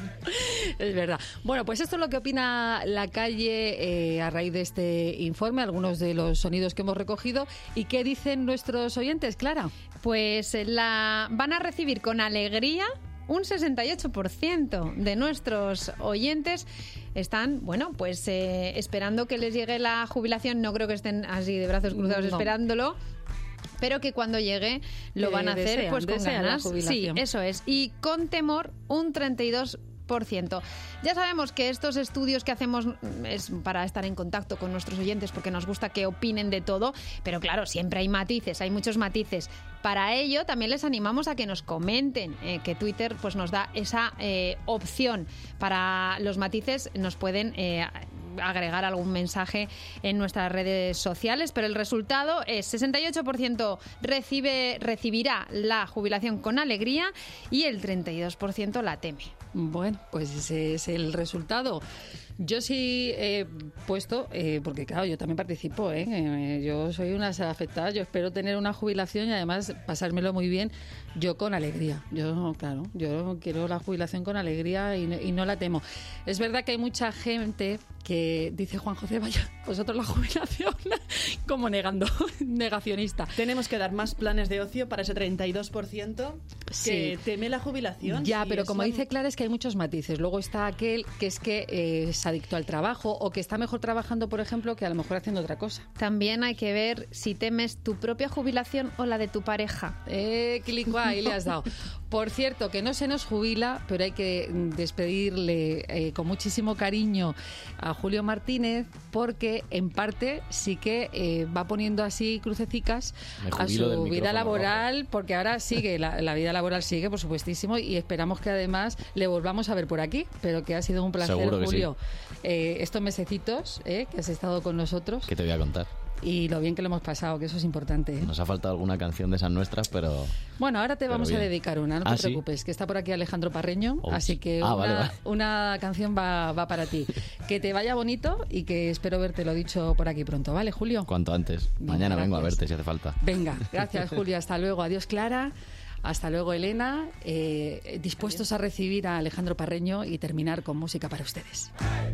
Es verdad. Bueno, pues esto es lo que opina la calle eh, a raíz de este informe, algunos de los sonidos que hemos recogido. ¿Y qué dicen nuestros oyentes, Clara? Pues la van a recibir con alegría. Un sesenta y ocho por ciento de nuestros oyentes están, bueno, pues eh, esperando que les llegue la jubilación. No creo que estén así de brazos cruzados no. esperándolo, pero que cuando llegue lo que van a hacer desean, pues con ganas. La sí, eso es. Y con temor, un treinta y dos por ciento. Ya sabemos que estos estudios que hacemos es para estar en contacto con nuestros oyentes porque nos gusta que opinen de todo, pero claro, siempre hay matices, hay muchos matices. Para ello también les animamos a que nos comenten, eh, que Twitter pues nos da esa eh, opción. Para los matices nos pueden eh, agregar algún mensaje en nuestras redes sociales, pero el resultado es sesenta y ocho por ciento recibe, recibirá la jubilación con alegría y el treinta y dos por ciento la teme. Bueno, pues ese es el resultado. Yo sí he puesto, eh, porque claro, yo también participo, ¿eh? Eh, yo soy una afectada, yo espero tener una jubilación y además pasármelo muy bien, yo con alegría. Yo, claro, yo quiero la jubilación con alegría y, y no la temo. Es verdad que hay mucha gente que dice, Juan José, vaya, vosotros la jubilación, como negando, negacionista. Tenemos que dar más planes de ocio para ese treinta y dos por ciento que sí. teme la jubilación. Ya, pero como la... dice Clara, es que hay muchos matices. Luego está aquel que es que eh, es adicto al trabajo o que está mejor trabajando, por ejemplo, que a lo mejor haciendo otra cosa. También hay que ver si temes tu propia jubilación o la de tu pareja. Eh, clicuá, ahí le has dado. Por cierto, que no se nos jubila, pero hay que despedirle eh, con muchísimo cariño a Julio Martínez, porque en parte sí que eh, va poniendo así crucecicas a su vida laboral, porque ahora sigue, la, la vida laboral sigue, por supuestísimo, y esperamos que además le volvamos a ver por aquí, pero que ha sido un placer, Julio. Sí. Eh, estos mesecitos eh, que has estado con nosotros. ¿Qué te voy a contar? Y lo bien que lo hemos pasado, que eso es importante, ¿eh? Nos ha faltado alguna canción de esas nuestras, pero... Bueno, ahora te vamos bien. a dedicar una, no te ¿Ah, preocupes, sí? que está por aquí Alejandro Parreño, Ups. así que ah, una, vale, vale. una canción va, va para ti. Que te vaya bonito y que espero verte, lo dicho, por aquí pronto, ¿vale, Julio? Cuanto antes. Venga, Mañana gracias. vengo a verte si hace falta. Venga, gracias, Julio. Hasta luego. Adiós, Clara. Hasta luego, Elena. Eh, dispuestos a recibir a Alejandro Parreño y terminar con música para ustedes.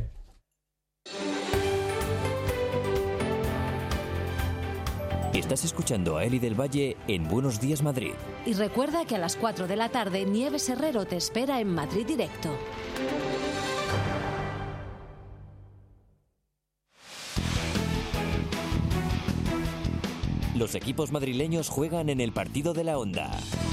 Estás escuchando a Eli del Valle en Buenos Días Madrid. Y recuerda que a las cuatro de la tarde Nieves Herrero te espera en Madrid Directo. Los equipos madrileños juegan en el partido de la Onda.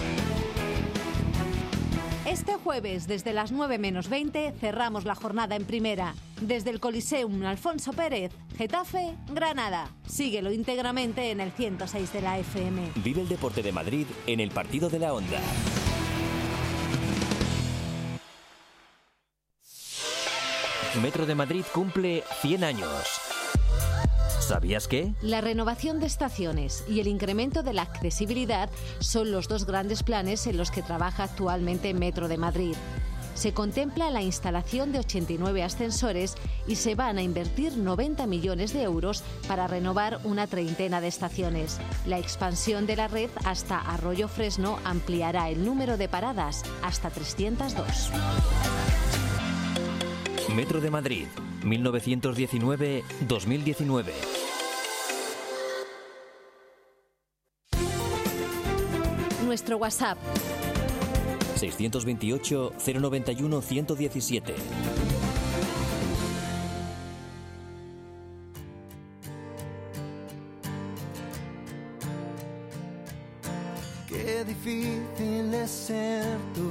Este jueves, desde las nueve menos veinte, cerramos la jornada en primera. Desde el Coliseum Alfonso Pérez, Getafe, Granada. Síguelo íntegramente en el ciento seis de la F M. Vive el deporte de Madrid en el partido de la Onda. Metro de Madrid cumple cien años. ¿Sabías qué? La renovación de estaciones y el incremento de la accesibilidad son los dos grandes planes en los que trabaja actualmente Metro de Madrid. Se contempla la instalación de ochenta y nueve ascensores y se van a invertir noventa millones de euros para renovar una treintena de estaciones. La expansión de la red hasta Arroyo Fresno ampliará el número de paradas hasta trescientas dos. Metro de Madrid, mil novecientos diecinueve a dos mil diecinueve. Nuestro WhatsApp seiscientos veintiocho, cero noventa y uno, ciento diecisiete. Qué difícil es ser tú,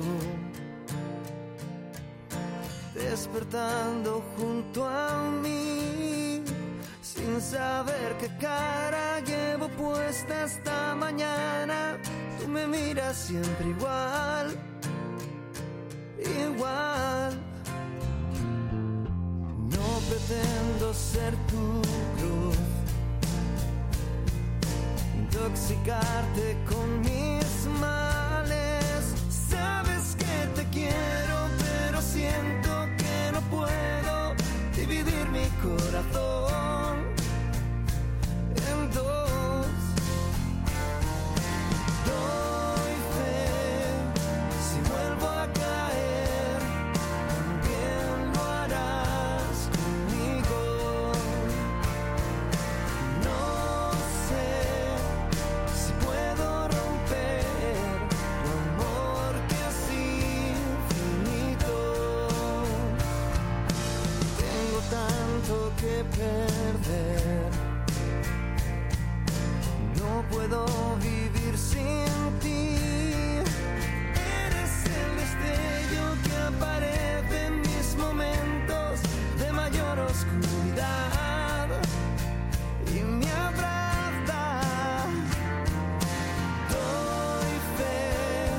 despertando junto a mí, sin saber qué cara llevo puesta esta mañana. Tú me miras siempre igual, igual. No pretendo ser tu cruz, intoxicarte con mis males. Sabes que te quiero, pero siento que no puedo dividir mi corazón en dos. Doy fe, si vuelvo a caer, también lo harás conmigo. No sé si puedo romper tu amor que es infinito. Tengo tanto que perder, no puedo vivir sin ti. Eres el destello que aparece en mis momentos de mayor oscuridad y me abraza. Doy fe.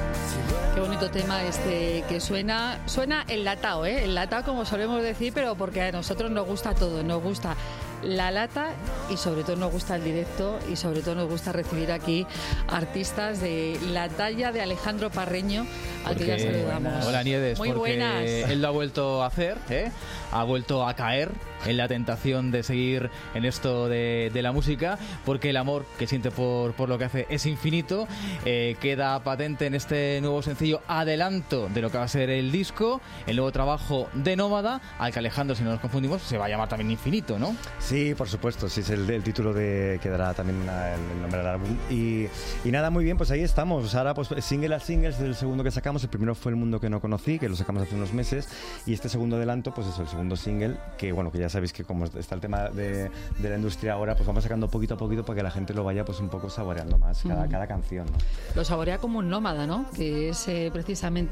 Si vuelvo Qué bonito tema este que suena, suena enlatado, ¿eh? Enlatado como solemos decir, pero porque a nosotros nos gusta todo, nos gusta la lata y sobre todo nos gusta el directo y sobre todo nos gusta recibir aquí artistas de la talla de Alejandro Parreño, al que ya saludamos. Hola Nieves, muy porque buenas. Él lo ha vuelto a hacer, ¿eh? Ha vuelto a caer en la tentación de seguir en esto de, de la música, porque el amor que siente por, por lo que hace es infinito. Eh, queda patente en este nuevo sencillo, adelanto de lo que va a ser el disco, el nuevo trabajo de Nómada, al que Alejandro, si no nos confundimos, se va a llamar también Infinito, ¿no? Sí, por supuesto, sí, es el, el título de, que dará también el, el nombre del álbum. Y, y nada, muy bien, pues ahí estamos. Ahora, pues single a single es el segundo que sacamos. El primero fue El Mundo que no conocí, que lo sacamos hace unos meses. Y este segundo adelanto, pues es el segundo single, que bueno, que ya sabéis que como está el tema de, de la industria ahora, pues vamos sacando poquito a poquito para que la gente lo vaya pues un poco saboreando más, cada, mm. cada canción, ¿no? Lo saborea como un nómada, ¿no? Que es eh, precisamente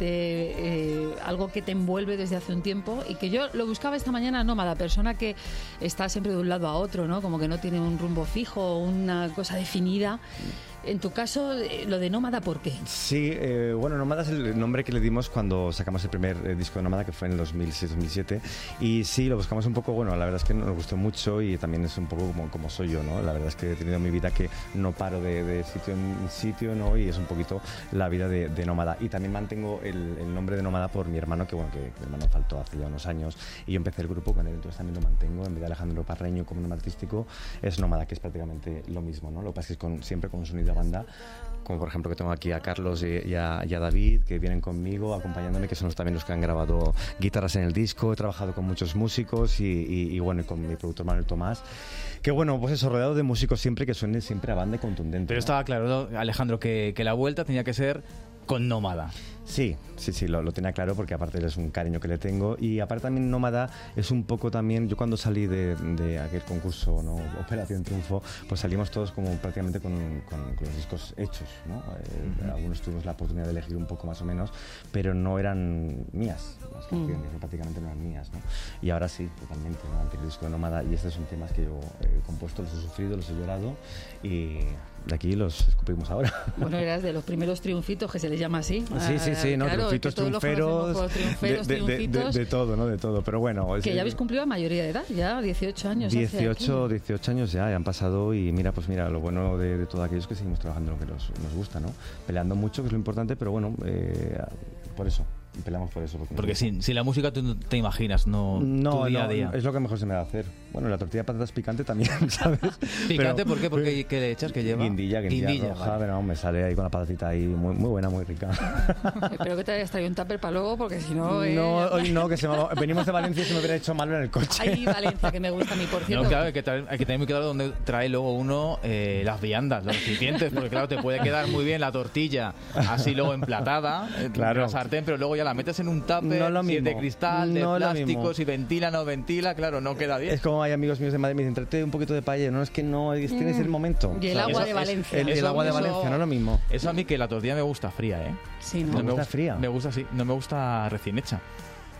eh, algo que te envuelve desde hace un tiempo y que yo lo buscaba esta mañana, nómada, persona que está siempre de un lado a otro, ¿no? Como que no tiene un rumbo fijo, una cosa definida. En tu caso, lo de Nómada, ¿por qué? Sí, eh, bueno, Nómada es el nombre que le dimos cuando sacamos el primer eh, disco de Nómada, que fue en el dos mil seis dos mil siete. Y sí, lo buscamos un poco, bueno, la verdad es que nos gustó mucho y también es un poco como, como soy yo, ¿no? La verdad es que he tenido mi vida que no paro de, de sitio en sitio, ¿no? Y es un poquito la vida de, de Nómada. Y también mantengo el, el nombre de Nómada por mi hermano, que bueno, que mi hermano faltó hace ya unos años y yo empecé el grupo con él, entonces también lo mantengo. En vez de Alejandro Parreño como nombre artístico, es Nómada, que es prácticamente lo mismo, ¿no? Lo que pasa es que es con, siempre con un sonido de banda, como por ejemplo que tengo aquí a Carlos y, y, a, y a David, que vienen conmigo acompañándome, que son los, también los que han grabado guitarras en el disco. He trabajado con muchos músicos y, y, y bueno, y con mi productor Manuel Tomás, que bueno, pues eso, rodeado de músicos siempre, que suene siempre a banda y contundente. Pero ¿no? Estaba claro, ¿no, Alejandro, que, que la vuelta tenía que ser con Nómada? Sí, sí, sí, lo, lo tenía claro, porque aparte es un cariño que le tengo. Y aparte también Nómada es un poco también, yo cuando salí de, de aquel concurso, ¿no? Operación Triunfo, pues salimos todos como prácticamente con, con, con los discos hechos, ¿no? Eh, uh-huh. Algunos tuvimos la oportunidad de elegir un poco más o menos, pero no eran mías, las canciones, uh-huh. prácticamente no eran mías, ¿no? Y ahora sí, totalmente, ¿no? Ante el disco de Nómada, y estos son temas que yo he compuesto, los he sufrido, los he llorado, y de aquí los escupimos ahora. Bueno, eras de los primeros triunfitos, que se les llama así. Sí, sí, sí, no, claro, triunfitos, triunferos, triunferos de, de, triunfitos, de, de, de todo, ¿no? De todo, pero bueno. Que ya habéis cumplido la mayoría de edad, ya dieciocho años. dieciocho, dieciocho años ya, ya han pasado, y mira, pues mira, lo bueno de, de todo aquello es que seguimos trabajando lo que nos, nos gusta, ¿no? Peleando mucho, que es lo importante, pero bueno, eh, por eso. Peleamos por eso. Porque, porque sin, sin la música tú te imaginas, no, no tu día no, a día. Es lo que mejor se me da hacer. Bueno, la tortilla de patatas picante también, ¿sabes? ¿Picante? Pero, ¿por qué? Porque ¿qué le echas? ¿Qué lleva? Guindilla, guindilla, guindilla roja, vale. Pero me sale ahí con la patatita ahí, muy, muy buena, muy rica. Espero que te hayas traído un tupper para luego, porque si no... Eh... No, hoy no, que se me, venimos de Valencia y se me hubiera hecho malo en el coche. Ay, Valencia, que me gusta a mí, por cierto. No, claro, hay que, traer, hay que tener muy claro dónde trae luego uno eh, las viandas, los recipientes, porque claro, te puede quedar muy bien la tortilla así luego emplatada, claro. en la sartén, pero luego ya la metes en un tupper, no lo mismo. Si es de cristal, de no plástico, si ventila, no ventila, claro, no queda bien. Es como hay amigos míos de Madrid, me dicen, trate un poquito de paella, no, es que no, es, tienes mm. el momento. Y el agua eso, de Valencia. El, el eso, agua de Valencia, eso, no es lo mismo. Eso a mí, que la tortilla me gusta fría, ¿eh? Sí, ¿no? ¿Me me gusta fría? Me gusta, sí, no me gusta recién hecha.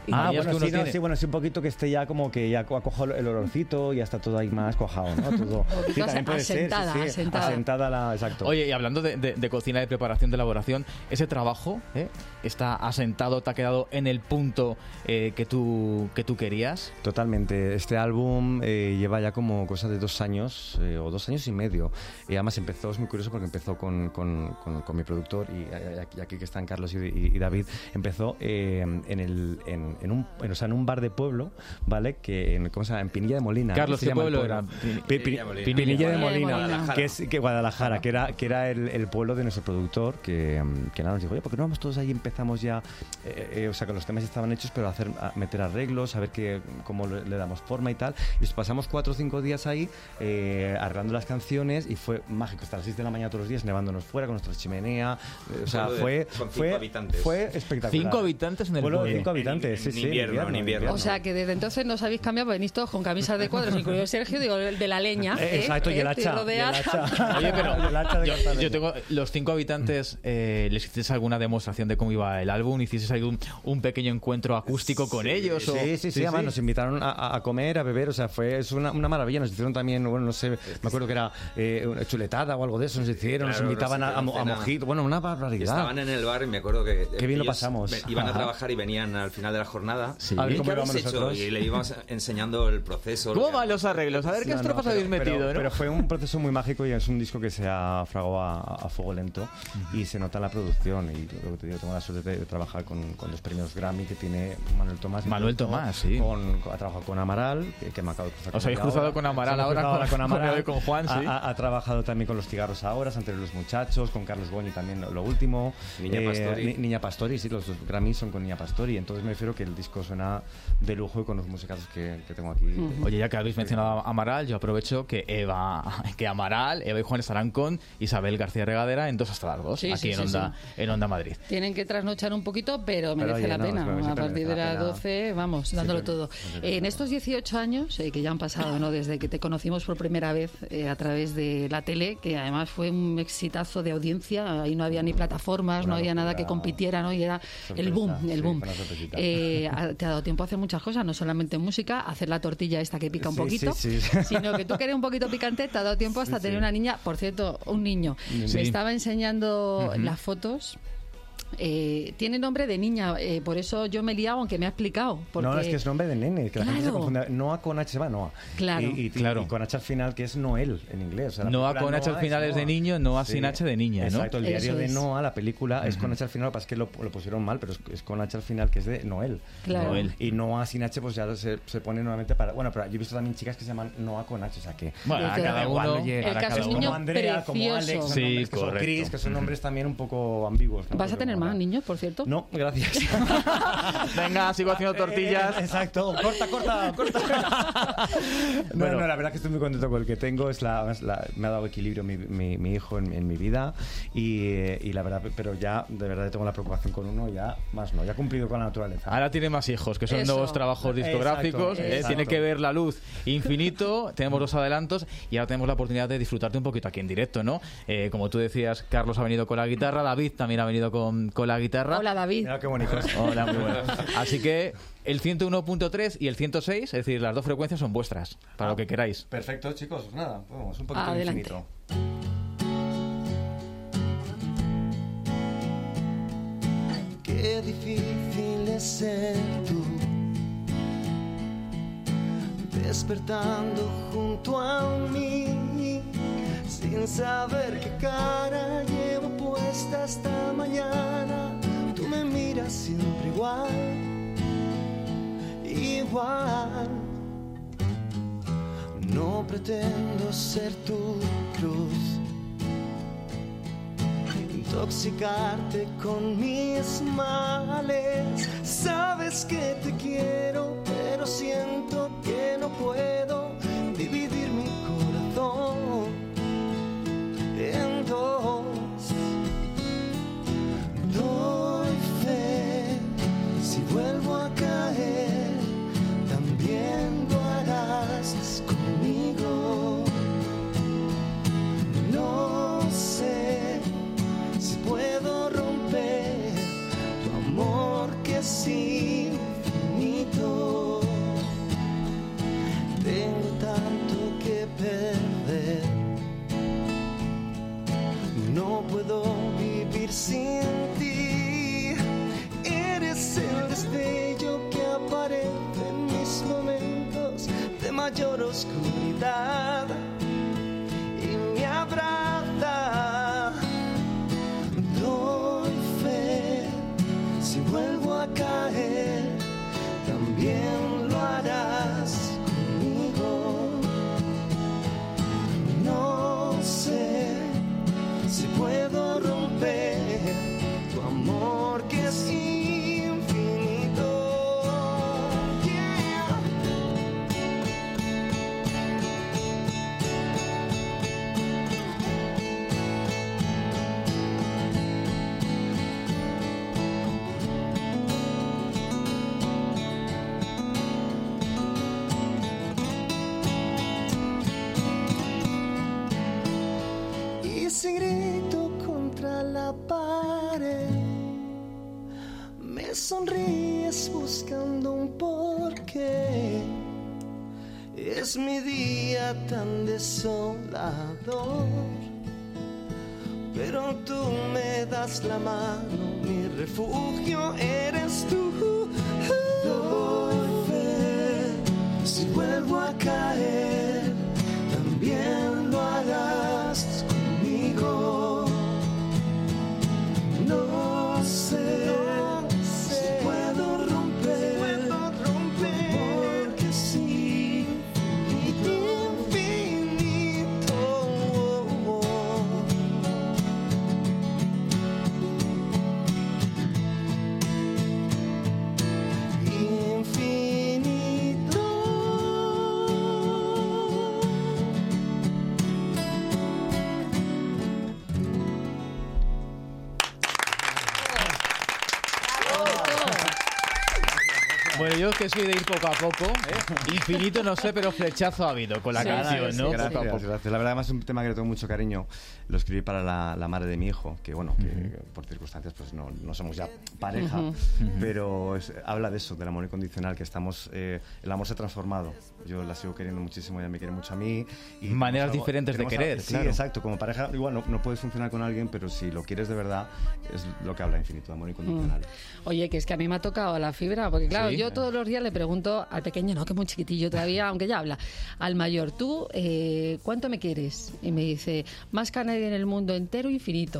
Ah, Aquellas bueno, que uno sí, no, tiene. sí, bueno, sí, un poquito que esté ya como que ya ha cojado el olorcito y ya está todo ahí más cojado, ¿no? Todo. Sí, también puede asentada, ser, sí, sí. asentada. Asentada la, exacto. Oye, y hablando de, de- de cocina, de preparación, de elaboración, ese trabajo ¿eh? está asentado, te ha quedado en el punto eh, que tú que tú querías. Totalmente. Este álbum eh, lleva ya como cosa de dos años eh, o dos años y medio. Y además empezó, es muy curioso porque empezó con, con, con, con mi productor y, y aquí, aquí que están Carlos y, y- y David, empezó eh, en, el, en, en, un, en, o sea, en un bar de pueblo, ¿vale? Que en, ¿cómo se llama? En Pinilla de Molina. Carlos, Se ¿qué llama el pueblo era? Pi- Pi- Pinilla de Molina. Pinilla de Molina, Guadalajara. que es que Guadalajara, que era, que era el, el pueblo de nuestro productor, que, que nada, nos dijo, oye, ¿por qué no vamos todos ahí? Empezamos ya, eh, eh, o sea, que los temas ya estaban hechos, pero a hacer, a meter arreglos, a ver que, cómo le, le damos forma y tal. Y pasamos cuatro o cinco días ahí eh, arreglando las canciones y fue mágico. Hasta las seis de la mañana todos los días nevándonos fuera con nuestra chimenea. Eh, o sea, Pueblo de- fue, con cinco fue, habitantes. fue espectacular. Cinco habitantes en el pueblo. de pueblo. cinco habitantes, sí, En sí. invierno, en invierno. O sea que desde entonces no os habéis cambiado, venís todos con camisas de cuadros, incluido Sergio, digo, el de la leña. Eh, ¿eh? exacto, y el ¿eh? hacha, Te rodea- y el hacha. Oye, pero El hacha de yo, cortar yo leña. tengo los cinco habitantes, eh, ¿les hicisteis alguna demostración de cómo iba el álbum? ¿Hicisteis algún un pequeño encuentro acústico con ellos? o- Sí, sí, sí, además nos invitaron a, a- a comer, a beber, o sea, fue es una, una maravilla. Nos hicieron también, bueno, no sé, me acuerdo que era eh, una chuletada o algo de eso, nos hicieron, Claro, nos invitaban nos a, a, mo- a hicieron cena. mojito, bueno, una barbaridad. Estaban en el bar y me acuerdo que Qué bien lo ellos pasamos. ve- iban a Ajá. trabajar y venían al final de la jornada. Sí. A ver ¿Qué cómo habéis íbamos hecho? nosotros. Y le íbamos enseñando el proceso. ¿Cómo lo que- van los arreglos? A ver qué No, no, estrofas pero- habéis metido, pero, ¿no? pero fue un proceso muy mágico y es un disco que se ha fragado a, a fuego lento y se nota en la producción. Y lo que te digo, tengo la suerte de, de trabajar con, con dos premios Grammy que tiene Manuel Tomás. y Manuel todo, Tomás, sí. Con, con- ha trabajado con Amaral, que, que me acabo de cruzar Os con habéis él cruzado ahora. con Amaral Nos hemos ahora, cruzado con- con Amaral. con Juan, sí. Ha, ha- ha trabajado también con Los Cigarros Ahora, Entre los Muchachos, con Carlos Goñi también lo, lo último. Niña Pastori. Ni- Niña Pastori, sí, los dos Grammy son con Niña Pastori. Entonces me refiero que el disco suena de lujo y con los musicazos que, que tengo aquí. Oye, ya que habéis mencionado a Amaral, yo aprovecho que Eva, que Amaral, Eva y Juan estarán con Isabel García Regadera en Dos hasta las Dos, Sí, aquí sí, en, sí, Onda, en Onda Madrid. Tienen que trasnochar un poquito, pero merece oye, la no, pena. siempre A partir merece de la las pena. doce, vamos, dándolo Siempre- todo. siempre Eh, en estos dieciocho años eh, que ya han pasado, ¿no? Desde que te conocimos por primera vez eh, a través de la tele, que además fue un exitazo de audiencia, ahí no había ni plataformas, Una no había nada locura. que compitiera, ¿no? Y era el Sorpresa, boom, el sí, boom. fue una sorpresita. Eh, ha- te ha dado tiempo a hacer muchas cosas, no solamente música, hacer la tortilla esta que pica un Sí, poquito, sí, sí. sino que tú que eres un poquito picante, te ha dado tiempo hasta Sí, tener sí. una niña, por cierto, un niño. Sí. Me estaba enseñando Ujú. las fotos. Eh, tiene nombre de niña, eh, por eso yo me he liado, aunque me ha explicado. Porque... No, es que es nombre de nene, que la gente se Claro. confunde. Noah con H se va Noah. Claro. Y, y- Claro. y con H al final, que es Noel en inglés. O sea, la Noah película con H al Noah final es de Noah. niño, Noah sin H de niña, ¿no? Exacto, el diario Eso de es. Noah, la película, es con H al final, lo que pasa es que lo, lo pusieron mal, pero es, es con H al final, que es de Noel. Claro. Noel. Y Noah sin H, pues ya se, se pone nuevamente para... Bueno, pero yo he visto también chicas que se llaman Noah con H, o sea que... Bueno, a Desde cada igual, uno. oye, El ahora caso cada es uno. niño Como Andrea, como Alex, precioso. son Sí, nombres que son correcto. Chris, que son nombres también un poco ambiguos. ¿no? ¿Vas a Porque tener mola. más niños, por cierto? No, gracias. Venga, sigo haciendo tortillas. Eh, Exacto, corta, corta, corta. No, Bueno. no, la verdad que estoy muy contento con el que tengo. Es la, es la- me ha dado equilibrio mi, mi, mi hijo en, en mi vida y, eh, y la verdad, pero ya de verdad tengo la preocupación con uno, ya más no, ya he cumplido con la naturaleza. Ahora tiene más hijos, que son Eso. nuevos trabajos discográficos. Exacto, eh, exacto. Tiene que ver la luz infinito. Tenemos los adelantos y ahora tenemos la oportunidad de disfrutarte un poquito aquí en directo, ¿no? Eh, como tú decías, Carlos ha venido con la guitarra, David también ha venido con, con la guitarra. Hola, David. Mira qué bonito. Hola, muy bueno. Así que el ciento uno punto tres y el ciento seis, es decir, las dos frecuencias son vuestras, para lo que queráis. Perfecto, chicos, pues nada, vamos, un poquito de Adelante. infinito. Qué difícil es ser tú, despertando junto a mí, sin saber qué cara llevo puesta esta mañana. Tú me miras siempre igual, igual. No pretendo ser tu cruz, intoxicarte con mis males. Sabes que te quiero, pero siento que no puedo dividir mi corazón en dos. Doy fe, si vuelvo a caer, también lo harás conmigo. No sé si puedo romper tu amor que es infinito. vivir sin ti. Eres el destello que aparece en mis momentos de mayor oscuridad y me abraza. Doy fe, si vuelvo a caer, también lo harás conmigo. No sé si puedo romper tu amor que es infinito. Yeah. Y si grito contra la pared, me sonríes buscando un porqué. Es mi día tan desolador, pero tú me das la mano, mi refugio eres tú. Doy fe, si vuelvo a caer, también lo harás conmigo. No sé, no sé si puedo romper, si puedo romper, porque sí, infinito. Infinito. Bueno, yo que soy de ir poco a poco, ¿eh? Infinito no sé, pero flechazo ha habido con la Sí, canción, sí, ¿no? Gracias, Poco a poco. gracias. La verdad, además es un tema que le tengo mucho cariño. Lo escribí para la, la madre de mi hijo, que bueno, que Ujú. por circunstancias pues no, no somos ya pareja, Ujú. pero es- habla de eso, del amor incondicional, que estamos, eh, el amor se ha transformado. Yo la sigo queriendo muchísimo, ella me quiere mucho a mí. Y Maneras tenemos algo- diferentes de tenemos querer, algo- Sí, claro. exacto. Como pareja, igual no, no puedes funcionar con alguien, pero si lo quieres de verdad, es lo que habla Infinito, amor incondicional. Oye, que es que a mí me ha tocado la fibra, porque claro, Sí. yo todos los días le pregunto al pequeño, no, que es muy chiquitillo todavía, aunque ya habla, al mayor, ¿tú eh, cuánto me quieres? Y me dice, más que a nadie en el mundo entero, infinito.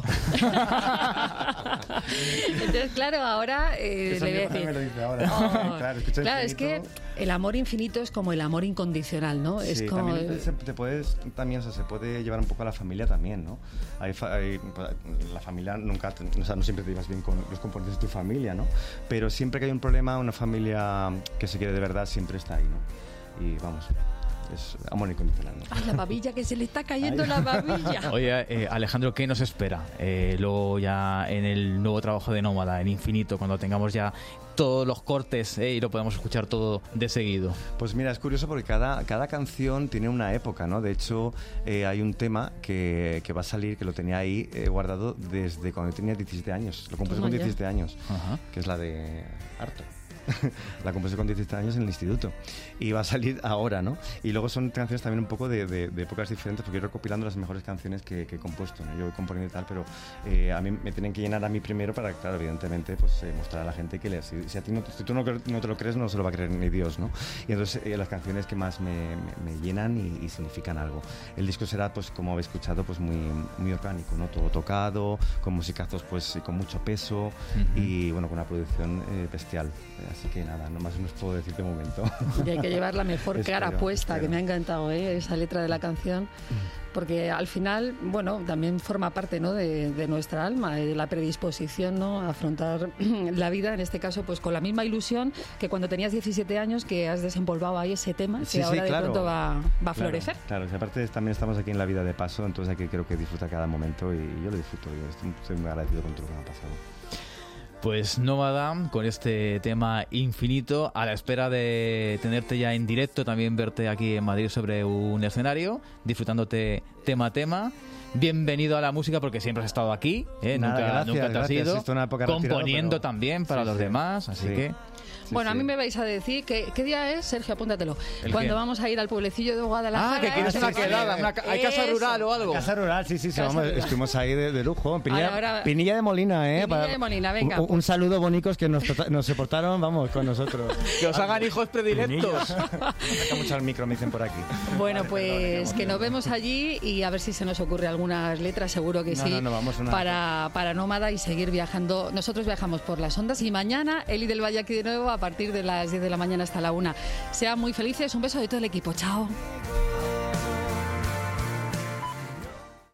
Entonces, claro, ahora eh, Eso le voy a mi padre decir... me lo dice ahora. "Oh". Claro, escucha Claro, es que Infinito. el amor infinito es como el amor incondicional, ¿no? es Sí, como... también se, te puedes, también, o sea, se puede llevar un poco a la familia también, ¿no? Hay, fa- hay- pues, la familia nunca, te- o sea, no siempre te llevas bien con los componentes de tu familia, ¿no? Pero siempre que hay un problema, una familia que se quiere de verdad siempre está ahí, ¿no? Y vamos, es amor incondicional, ¿no? Ay, la babilla, que se le está cayendo la babilla. Oye, eh, Alejandro, ¿qué nos espera? Eh, luego ya en el nuevo trabajo de Nómada, en Infinito, cuando tengamos ya todos los cortes eh, y lo podemos escuchar todo de seguido. Pues mira, es curioso porque cada, cada canción tiene una época, ¿no? De hecho, eh, hay un tema que, que va a salir, que lo tenía ahí eh, guardado desde cuando yo tenía diecisiete años. Lo compuse Toma con ya. diecisiete años, Ajá. que es la de Harto. La compuse con diecisiete años en el instituto y va a salir ahora, ¿no? Y luego son canciones también un poco de, de, de épocas diferentes, porque yo recopilando las mejores canciones que, que he compuesto, ¿no? Yo voy componiendo y tal, pero eh, a mí me tienen que llenar a mí primero para, claro, evidentemente, pues eh, mostrar a la gente que le, si, si a ti no, si tú no, cre- no te lo crees, no se lo va a creer ni Dios, ¿no? Y entonces eh, las canciones que más me, me, me llenan y, y significan algo. El disco será, pues como habéis escuchado, pues muy, muy orgánico, ¿no? Todo tocado, con musicazos pues con mucho peso y bueno, con una producción eh, bestial. Así que nada, no más os puedo decir de momento. Y hay que llevar la mejor cara Espero, puesta, que espero. me ha encantado, ¿eh? Esa letra de la canción, porque al final, bueno, también forma parte, ¿no? de, de nuestra alma, de la predisposición, ¿no? a afrontar la vida, en este caso, pues con la misma ilusión que cuando tenías diecisiete años, que has desempolvado ahí ese tema, Sí, que sí, ahora de claro. pronto va, va a Claro, florecer. Claro, y aparte también estamos aquí en la vida de paso, entonces hay que creo que disfrutar cada momento y yo lo disfruto, yo estoy, estoy muy agradecido con todo lo que me ha pasado. Pues Nómada, con este tema Infinito, a la espera de tenerte ya en directo, también verte aquí en Madrid sobre un escenario, disfrutándote tema a tema. bienvenido a la música porque siempre has estado aquí, ¿eh? Nada, nunca, gracias, nunca te has gracias. ido, Esto es una época retirado, componiendo pero- también para Sí, los sí. demás, así Sí. que... Sí, bueno, sí. a mí me vais a decir que, qué día es, Sergio, apúntatelo. ¿El Cuando qué? vamos a ir al pueblecillo de Guadalajara. Ah, que quieres ¿eh? una quedada, una ca- ¿hay casa Eso. rural o algo? Casa rural, sí, sí, sí, Casa vamos, rural. estuvimos ahí de, de lujo. En Pinilla, Ahora, ahora- Pinilla de Molina, ¿eh? Pinilla de Molina, venga, Un, un pues. saludo, bonicos, que nos, tota- nos soportaron, vamos, con nosotros. Que os hagan hijos predilectos. Saca mucho al micro, me dicen por aquí. Bueno, pues que nos vemos allí y a ver si se nos ocurre algunas letras, seguro que No, sí, no, no, vamos a una- para, para Nómada y seguir viajando. Nosotros viajamos por las ondas y mañana Eli del Valle aquí de nuevo a partir de las diez de la mañana hasta la una. Sean muy felices, un beso de todo el equipo, chao.